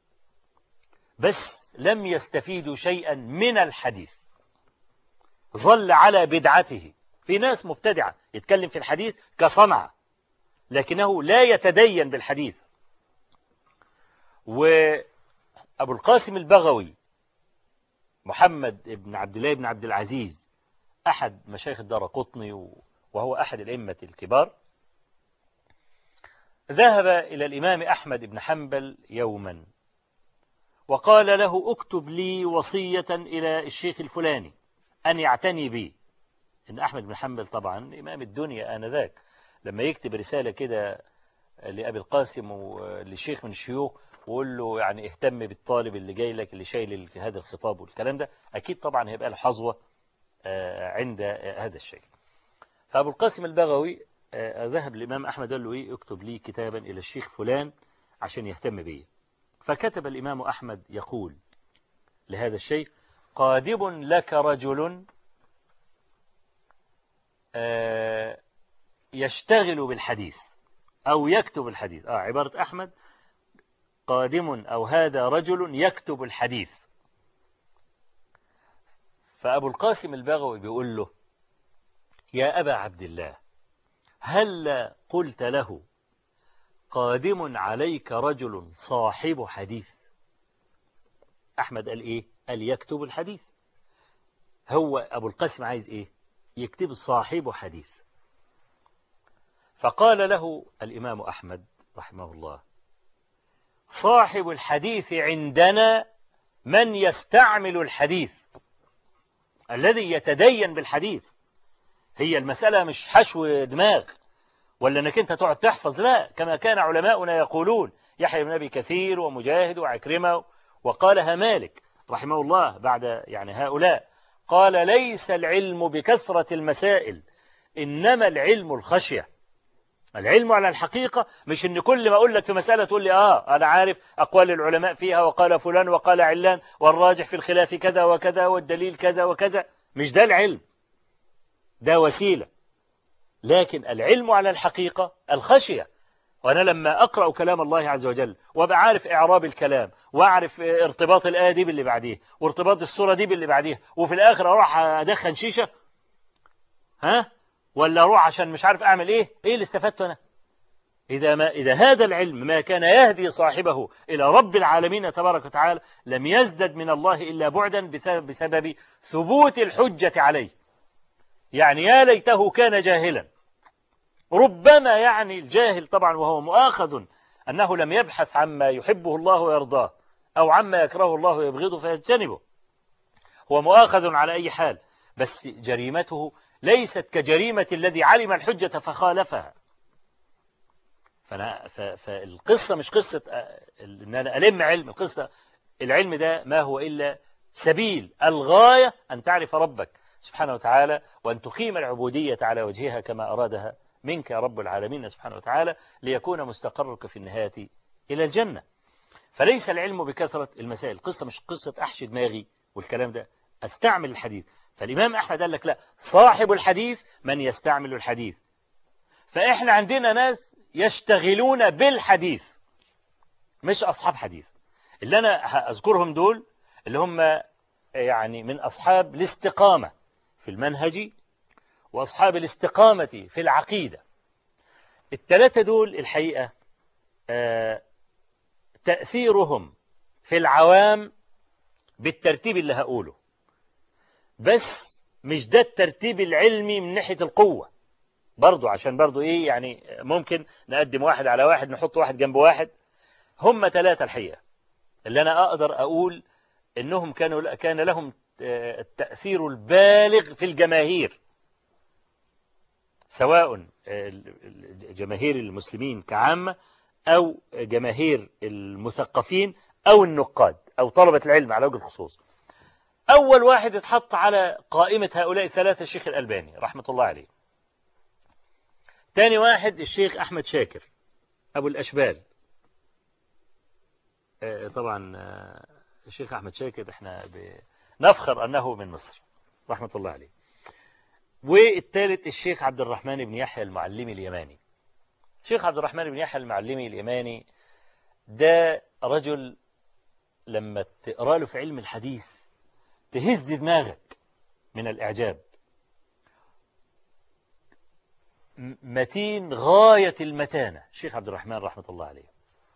بس لم يستفيدوا شيئا من الحديث، ظل على بدعته. في ناس مبتدعة يتكلم في الحديث كصنعة لكنه لا يتدين بالحديث. وأبو القاسم البغوي محمد بن عبد الله بن عبد العزيز أحد مشايخ الدارقطني وهو أحد الأئمة الكبار، ذهب إلى الإمام أحمد بن حنبل يوما وقال له اكتب لي وصية إلى الشيخ الفلاني أن يعتني بي. إن أحمد بن حنبل طبعا إمام الدنيا آنذاك، لما يكتب رسالة كده لأبي القاسم ولشيخ من الشيوخ وقول له يعني اهتم بالطالب اللي جاي لك اللي شايل هذا الخطاب والكلام ده، أكيد طبعا هيبقى له حظوة عند هذا الشيء. فأبو القاسم البغوي ذهب الإمام أحمد قال له إيه اكتب لي كتابا إلى الشيخ فلان عشان يهتم بي. فكتب الإمام أحمد يقول لهذا الشيخ قادم لك رجل يشتغل بالحديث أو يكتب الحديث. آه عبارة أحمد قادم أو هذا رجل يكتب الحديث. فأبو القاسم البغوي بيقول له يا أبا عبد الله هل قلت له قادم عليك رجل صاحب حديث؟ أحمد قال إيه؟ قال يكتب الحديث. هو أبو القاسم عايز إيه؟ يكتب صاحب حديث. فقال له الإمام أحمد رحمه الله صاحب الحديث عندنا من يستعمل الحديث الذي يتدين بالحديث. هي المسألة مش حشو دماغ ولا أنك أنت تقعد تحفظ، لا، كما كان علماؤنا يقولون يحيى بن أبي كثير ومجاهد وعكرمة وقالها مالك رحمه الله بعد يعني هؤلاء، قال ليس العلم بكثرة المسائل إنما العلم الخشية. العلم على الحقيقة مش إن كل ما أقول لك في مسألة تقول لي آه أنا عارف أقوال العلماء فيها وقال فلان وقال علان والراجح في الخلاف كذا وكذا والدليل كذا وكذا. مش ده العلم، ده وسيلة. لكن العلم على الحقيقة الخشية. وأنا لما أقرأ كلام الله عز وجل وبعرف إعراب الكلام وأعرف ارتباط الآية دي باللي بعديه وارتباط السورة دي باللي بعديه وفي الآخر أروح أدخن شيشة ها ولا أروح عشان مش عارف أعمل إيه إيه اللي استفدته أنا؟ إذا, ما إذا هذا العلم ما كان يهدي صاحبه إلى رب العالمين تبارك وتعالى لم يزدد من الله إلا بعدا بسبب, بسبب ثبوت الحجة عليه. يعني يا ليته كان جاهلا. ربما يعني الجاهل طبعا وهو مؤاخذ أنه لم يبحث عما يحبه الله ويرضاه أو عما يكرهه الله ويبغضه فيجتنبه، هو مؤاخذ على أي حال، بس جريمته ليست كجريمة الذي علم الحجة فخالفها. فأنا فالقصة مش قصة أن أنا ألم علم، القصة العلم ده ما هو إلا سبيل، الغاية أن تعرف ربك سبحانه وتعالى وأن تقيم العبودية على وجهها كما أرادها منك يا رب العالمين سبحانه وتعالى ليكون مستقرك في النهاية إلى الجنة. فليس العلم بكثرة المسائل، القصة مش قصة أحشي دماغي والكلام ده، أستعمل الحديث. فالإمام أحمد قال لك لا، صاحب الحديث من يستعمل الحديث. فإحنا عندنا ناس يشتغلون بالحديث مش أصحاب حديث. اللي أنا أذكرهم دول اللي هم يعني من أصحاب الاستقامة في المنهج وأصحاب الاستقامة في العقيدة. الثلاثة دول الحقيقة آه تأثيرهم في العوام بالترتيب اللي هقوله، بس مش ده الترتيب العلمي من ناحية القوة برضو، عشان برضو إيه يعني ممكن نقدم واحد على واحد نحط واحد جنب واحد. هم ثلاثة الحقيقة اللي أنا أقدر أقول إنهم كانوا كان لهم التأثير البالغ في الجماهير، سواء جماهير المسلمين كعامة أو جماهير المثقفين أو النقاد أو طلبة العلم على وجه الخصوص. أول واحد اتحط على قائمة هؤلاء الثلاثة الشيخ الألباني رحمة الله عليه. ثاني واحد الشيخ أحمد شاكر أبو الأشبال. طبعا الشيخ أحمد شاكر احنا نفخر أنه من مصر رحمة الله عليه. والثالث الشيخ عبد الرحمن بن يحيى المعلمي اليماني. الشيخ عبد الرحمن بن يحيى المعلمي اليماني ده رجل لما تقرأ له في علم الحديث تهز دماغك من الإعجاب، متين غاية المتانة الشيخ عبد الرحمن رحمة الله عليه،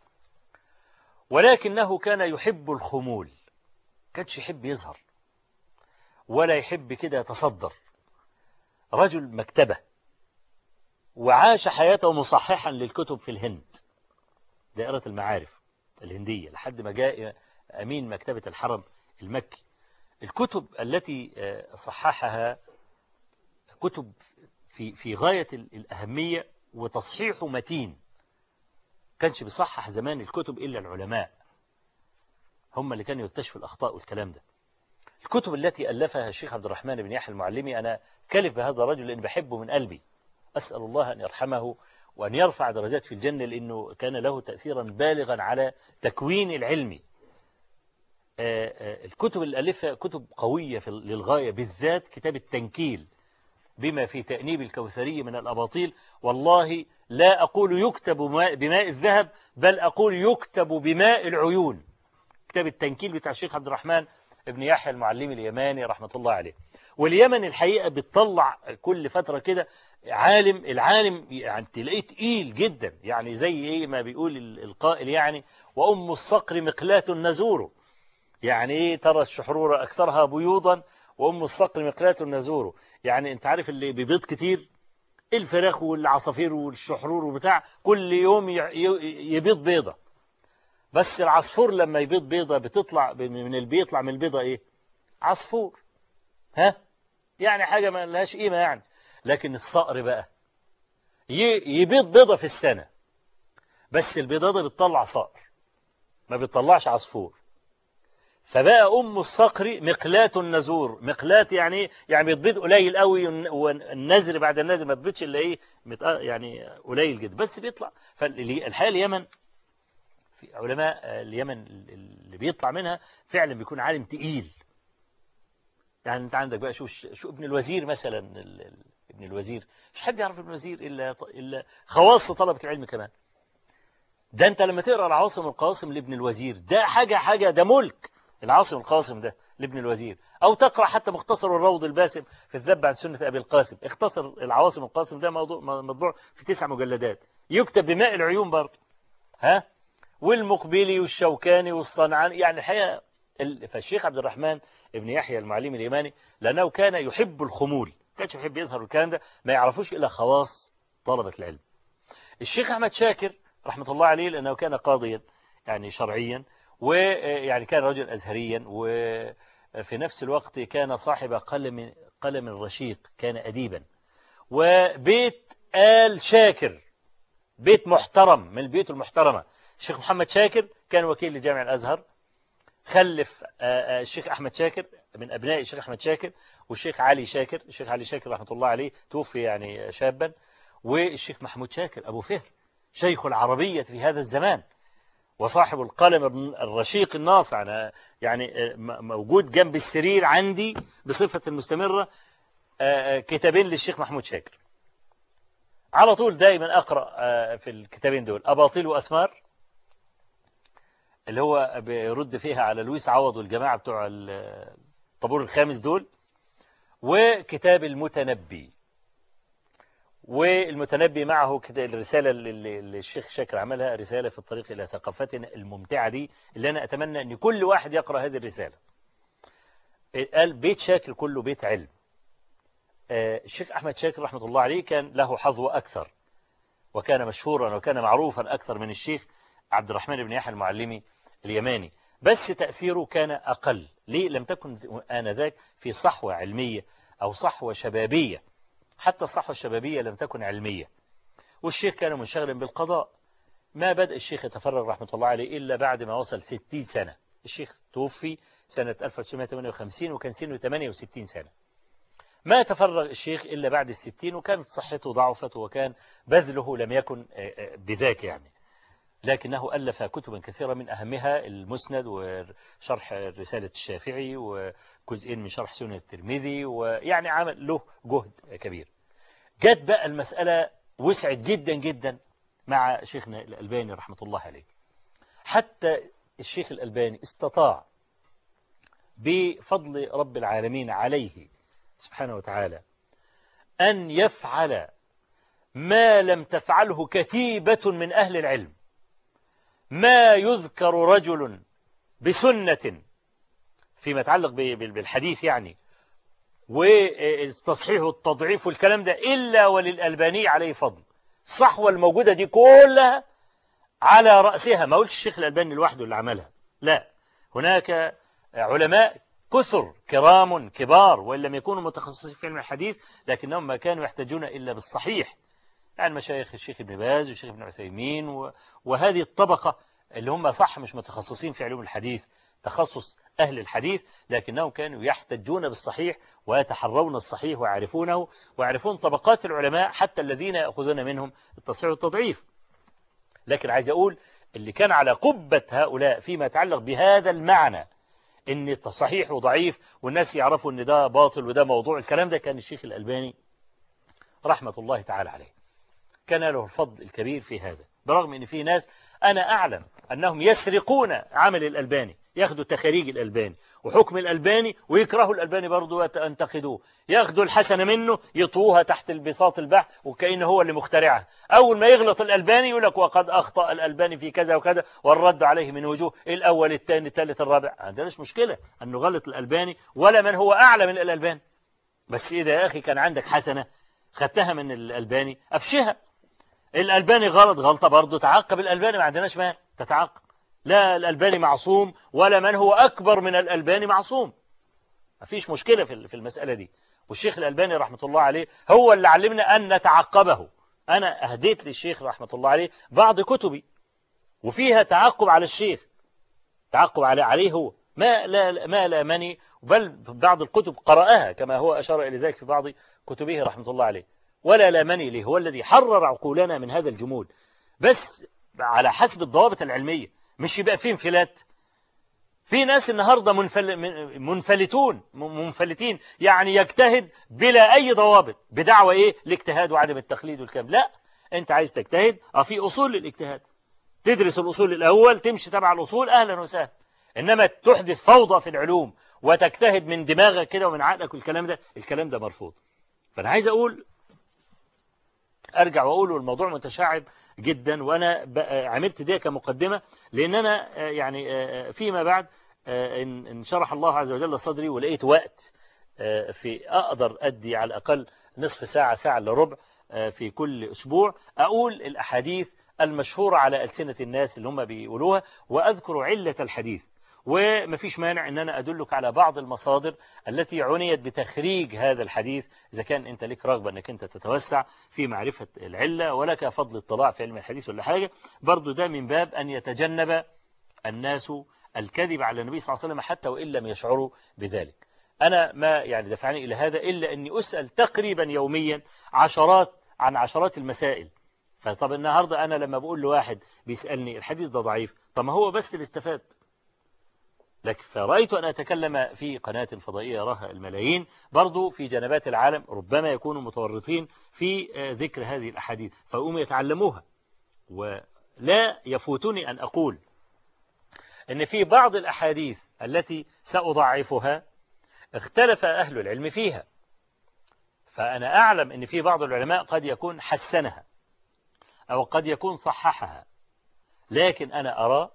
ولكنه كان يحب الخمول، كانش يحب يظهر ولا يحب كده يتصدر، رجل مكتبة وعاش حياته مصححا للكتب في الهند، دائرة المعارف الهندية، لحد ما جاء أمين مكتبة الحرم المكي. الكتب التي صححها كتب في في غاية الأهمية، وتصحيحه متين. كانش بيصحح زمان الكتب إلا العلماء، هم اللي كانوا يكتشفوا الأخطاء والكلام ده. الكتب التي ألفها الشيخ عبد الرحمن بن يحيى المعلمي، أنا كلف بهذا الرجل لأن بحبه من قلبي، أسأل الله أن يرحمه وأن يرفع درجات في الجنة، لأنه كان له تأثيرا بالغا على تكوين العلمي. الكتب اللي ألفها كتب قوية للغاية، بالذات كتاب التنكيل بما في تأنيب الكوثري من الأباطيل. والله لا أقول يكتب بماء الذهب، بل أقول يكتب بماء العيون. كتاب التنكيل بتاع الشيخ عبد الرحمن ابن يحيى المعلمي اليماني رحمة الله عليه. واليمن الحقيقة بتطلع كل فترة كده عالم، العالم يعني تلاقيه تقيل جدا، يعني زي ايه ما بيقول القائل يعني وأم الصقر مقلاة النزور. يعني ايه؟ ترى الشحرورة أكثرها بيوضا وأم الصقر مقلاة النزور. يعني انت عارف اللي بيبيض كتير، الفراخ والعصافير والشحرور وبتاع، كل يوم يبيض بيضة. بس العصفور لما يبيض بيضة بتطلع من البيض، يطلع من البيضة ايه؟ عصفور. ها؟ يعني حاجة ما لهاش قيمة يعني. لكن الصقر بقى يبيض بيضة في السنة، بس البيضة دي بتطلع صقر، ما بتطلعش عصفور. فبقى أم الصقر مقلاة النزور. مقلاة يعني يعني بتبيض قليل قوي، والنزر بعد النزر ما تبيضش إلا إيه يعني قليل جدا، بس بيطلع. فالحقيقة اليمن في علماء اليمن اللي بيطلع منها فعلا بيكون عالم تقيل. يعني أنت عندك بقى شو شو ابن الوزير مثلا، ابن الوزير مش حد يعرف ابن الوزير إلا إلا خواص طلبة العلم كمان. ده أنت لما تقرأ العواصم القاسم لابن الوزير، ده حاجة حاجة ده ملك. العاصم القاسم ده لابن الوزير، أو تقرأ حتى مختصر الروض الباسم في الذب عن سنة أبي القاسم. اختصر العواصم القاسم ده موضوع مطبوع في تسع مجلدات، يكتب بماء العيون برضه. ها؟ والمقبلي والشوكاني والصنعاني، يعني الحقيقة. فالشيخ عبد الرحمن ابن يحيى المعلمي اليماني لأنه كان يحب الخمول، كانش يحب يظهر الكلام ده، ما يعرفوش إلا خواص طلبة العلم. الشيخ أحمد شاكر رحمة الله عليه لأنه كان قاضيا يعني شرعيا، ويعني كان رجل أزهريا، وفي نفس الوقت كان صاحب قلم قلم رشيق، كان أديبا. وبيت آل شاكر بيت محترم من البيوت المحترمة. الشيخ محمد شاكر كان وكيل لجامع الأزهر، خلف الشيخ أحمد شاكر من أبناء الشيخ أحمد شاكر، والشيخ علي شاكر. الشيخ علي شاكر رحمة الله عليه توفي يعني شابا. والشيخ محمود شاكر أبو فهر شيخ العربية في هذا الزمان، وصاحب القلم الرشيق الناصع. أنا يعني موجود جنب السرير عندي بصفة مستمرة كتابين للشيخ محمود شاكر، على طول دائما أقرأ في الكتابين دول، أباطيل وأسمار اللي هو بيرد فيها على لويس عوض والجماعة بتوع الطابور الخامس دول، وكتاب المتنبي. والمتنبي معه الرسالة اللي الشيخ شاكر عملها، رسالة في الطريق إلى ثقافتنا الممتعة دي، اللي أنا أتمنى أن كل واحد يقرأ هذه الرسالة. قال بيت شاكر كله بيت علم. الشيخ أحمد شاكر رحمة الله عليه كان له حظوة أكثر، وكان مشهورا وكان معروفا أكثر من الشيخ عبد الرحمن بن يحيى المعلمي اليماني، بس تأثيره كان أقل. ليه؟ لم تكن آنذاك في صحوة علمية أو صحوة شبابية، حتى الصحوة الشبابية لم تكن علمية. والشيخ كان منشغلا بالقضاء. ما بدأ الشيخ يتفرغ رحمة الله عليه إلا بعد ما وصل ستين سنة. الشيخ توفي سنة ألف وتسعمائة وثمانية وخمسين وكان سنه ثمانية وستين سنة. ما تفرغ الشيخ إلا بعد الستين، وكانت صحته ضعفت، وكان بذله لم يكن بذاك يعني. لكنه ألف كتبا كثيرة، من أهمها المسند وشرح رسالة الشافعي وجزئين من شرح سنن الترمذي، ويعني عمل له جهد كبير. جت بقى المسألة وسعت جدا جدا مع شيخنا الألباني رحمة الله عليه، حتى الشيخ الألباني استطاع بفضل رب العالمين عليه سبحانه وتعالى أن يفعل ما لم تفعله كتيبة من أهل العلم. ما يذكر رجل بسنة فيما يتعلق بالحديث يعني، والتصحيح والتضعيف والكلام ده إلا وللألباني عليه فضل. الصحوة الموجودة دي كلها على رأسها، ما قلتش الشيخ الألباني لوحده اللي عملها، لا، هناك علماء كثر كرام كبار وإن لم يكونوا متخصصين في علم الحديث لكنهم ما كانوا يحتاجون إلا بالصحيح، يعني مشايخ الشيخ ابن باز والشيخ ابن عثيمين وهذه الطبقة اللي هم صح مش متخصصين في علوم الحديث تخصص أهل الحديث، لكنهم كانوا يحتجون بالصحيح ويتحرون الصحيح ويعرفونه ويعرفون طبقات العلماء حتى الذين يأخذون منهم التصحيح والتضعيف. لكن عايز أقول اللي كان على قبة هؤلاء فيما يتعلق بهذا المعنى إن صحيح وضعيف والناس يعرفوا إن ده باطل وده موضوع، الكلام ده كان الشيخ الألباني رحمة الله تعالى عليه كان له الفضل الكبير في هذا، برغم إن في ناس أنا أعلم أنهم يسرقون عمل الألباني، ياخدوا تخاريج الألباني وحكم الألباني ويكرهوا الألباني برضه وينتقدوه، ياخدوا الحسنة منه يطوها تحت البساط البحث وكأنه هو اللي مخترعها، أول ما يغلط الألباني يقول لك وقد أخطأ الألباني في كذا وكذا والرد عليه من وجوه الأول الثاني الثالث الرابع. عندناش مشكلة أنه غلط الألباني ولا من هو أعلى من الألباني، بس إذا يا أخي كان عندك حسنة خدتها من الألباني أفشها. الألباني غلط غلطة برضه تعاقب الألباني، ما عندناش مانع تتعاقب، لا الألباني معصوم ولا من هو أكبر من الألباني معصوم، ما فيش مشكلة في المسألة دي. والشيخ الألباني رحمة الله عليه هو اللي علمنا أن نتعقبه. أنا أهديت للشيخ رحمة الله عليه بعض كتبي وفيها تعقب على الشيخ، تعقب عليه عليه هو ما لا ما لا مني، بل بعض الكتب قرأها كما هو أشار إلى ذلك في بعض كتبه رحمة الله عليه، ولا لا مني له، هو الذي حرر عقولنا من هذا الجمود، بس على حسب الضوابط العلمية، مش يبقى فيه انفلات. في ناس النهاردة منفل منفلتون منفلتين يعني يجتهد بلا أي ضوابط بدعوة إيه الاجتهاد وعدم التقليد والكلام. لا، أنت عايز تجتهد اه في أصول للاجتهاد، تدرس الأصول الأول تمشي تبع الأصول أهلا وسهلا، إنما تحدث فوضى في العلوم وتجتهد من دماغك كده ومن عقلك والكلام ده، الكلام ده مرفوض. فأنا عايز أقول أرجع وأقول الموضوع متشعب جدا، وأنا عملت ده كمقدمة لأن أنا يعني فيما بعد إن شرح الله عز وجل صدري ولقيت وقت في أقدر أدي على الأقل نصف ساعة ساعة إلا ربع في كل أسبوع أقول الأحاديث المشهورة على ألسنة الناس اللي هم بيقولوها وأذكر علة الحديث، ومفيش مانع أن أنا أدلك على بعض المصادر التي عنيت بتخريج هذا الحديث إذا كان أنت لك رغبة أنك أنت تتوسع في معرفة العلة ولك فضل اطلاع في علم الحديث ولا حاجة، برضو ده من باب أن يتجنب الناس الكذب على النبي صلى الله عليه وسلم حتى وإن لم يشعروا بذلك. أنا ما يعني دفعني إلى هذا إلا أني أسأل تقريبا يوميا عشرات عن عشرات المسائل. فطب النهاردة أنا لما بقول لواحد بيسألني الحديث ده ضعيف، طب ما هو بس اللي استفاد، لكن فرأيت أن أتكلم في قناة فضائية يراها الملايين برضو في جنبات العالم ربما يكونوا متورطين في ذكر هذه الأحاديث فأقوم يتعلموها. ولا يفوتني أن أقول أن في بعض الأحاديث التي سأضعفها اختلف أهل العلم فيها، فأنا أعلم أن في بعض العلماء قد يكون حسنها أو قد يكون صححها، لكن أنا أرى،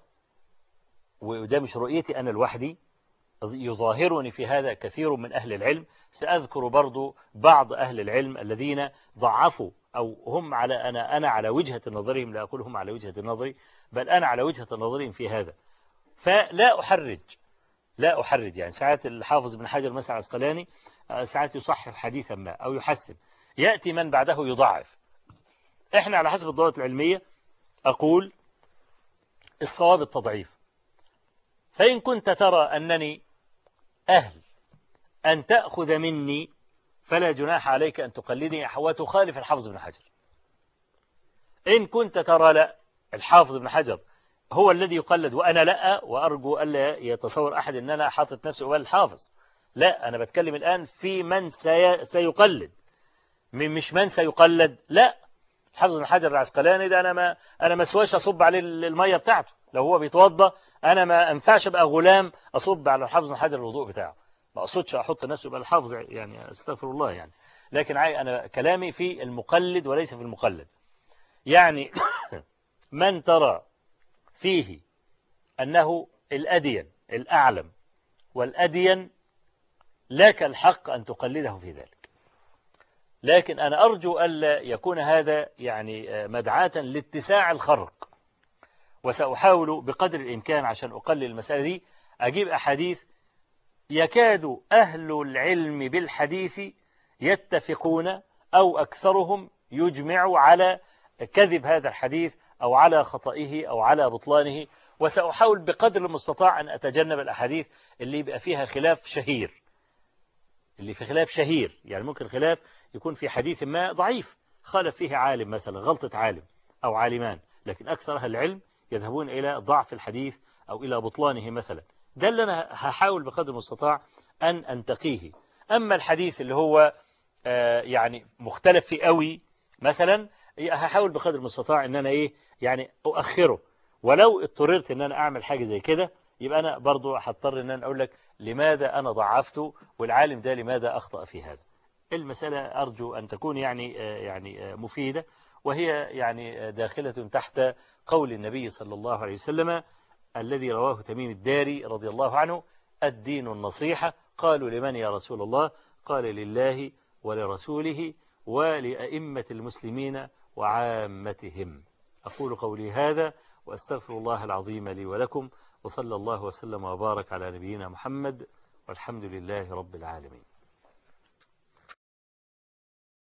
وده مش رؤيتي أنا لوحدي، يظاهرني في هذا كثير من أهل العلم، سأذكر برضو بعض أهل العلم الذين ضعفوا أو هم على أنا أنا على وجهة نظرهم، لا أقول هم على وجهة نظري بل أنا على وجهة نظرهم في هذا، فلا أحرج لا أحرج يعني ساعات الحافظ بن حجر مثلا العسقلاني ساعات يصحح حديثا ما أو يحسن، يأتي من بعده يضعف. إحنا على حسب الضوابط العلمية أقول الصواب التضعيف، فإن كنت ترى أنني أهل أن تأخذ مني فلا جناح عليك أن تقلدني وتخالف الحافظ بن حجر. إن كنت ترى لا الحافظ بن حجر هو الذي يقلد وأنا لا، وأرجو ألا يتصور أحد أن أنا حاطط نفسي قبال الحافظ، لا، أنا بتكلم الآن في من سي... سيقلد مش من سيقلد. لا، الحافظ بن حجر العسقلاني ده أنا ما أنا ما سواش أصب عليه المية بتاعته، لو هو بيتوضى أنا ما أنفعش أبقى غلام أصب على الحافظ بن حجر الوضوء بتاعه، ما أقصدش أحط نفسي يبقى الحافظ يعني استغفر الله يعني، لكن أنا كلامي في المقلد وليس في المقلد. يعني من ترى فيه أنه الأدين الأعلم والأدين لك الحق أن تقلده في ذلك. لكن أنا أرجو ألا يكون هذا يعني مدعاة لاتساع الخرق، وسأحاول بقدر الإمكان عشان أقلل المسألة دي أجيب أحاديث يكاد أهل العلم بالحديث يتفقون أو أكثرهم يجمع على كذب هذا الحديث أو على خطئه أو على بطلانه، وسأحاول بقدر المستطاع أن أتجنب الأحاديث اللي يبقى فيها خلاف شهير، اللي في خلاف شهير يعني ممكن خلاف يكون في حديث ما ضعيف خالف فيه عالم مثلا، غلطة عالم أو عالمان، لكن أكثر أهل العلم يذهبون إلى ضعف الحديث أو إلى بطلانه مثلا. ده اللي أنا هحاول بقدر المستطاع أن أنتقيه. أما الحديث اللي هو آه يعني مختلف فيه قوي مثلا، هحاول بقدر المستطاع أن أنا إيه يعني أؤخره، ولو اضطررت أن أنا أعمل حاجة زي كده يبقى أنا برضو هضطر أن أنا أقول لك لماذا أنا ضعفته والعالم ده لماذا أخطأ في هذا. المسألة أرجو أن تكون يعني آه يعني آه مفيدة، وهي يعني داخلة تحت قول النبي صلى الله عليه وسلم الذي رواه تميم الداري رضي الله عنه: الدين النصيحة. قالوا لمن يا رسول الله؟ قال لله ولرسوله ولأئمة المسلمين وعامتهم. أقول قولي هذا وأستغفر الله العظيم لي ولكم، وصلى الله وسلم وبارك على نبينا محمد، والحمد لله رب العالمين.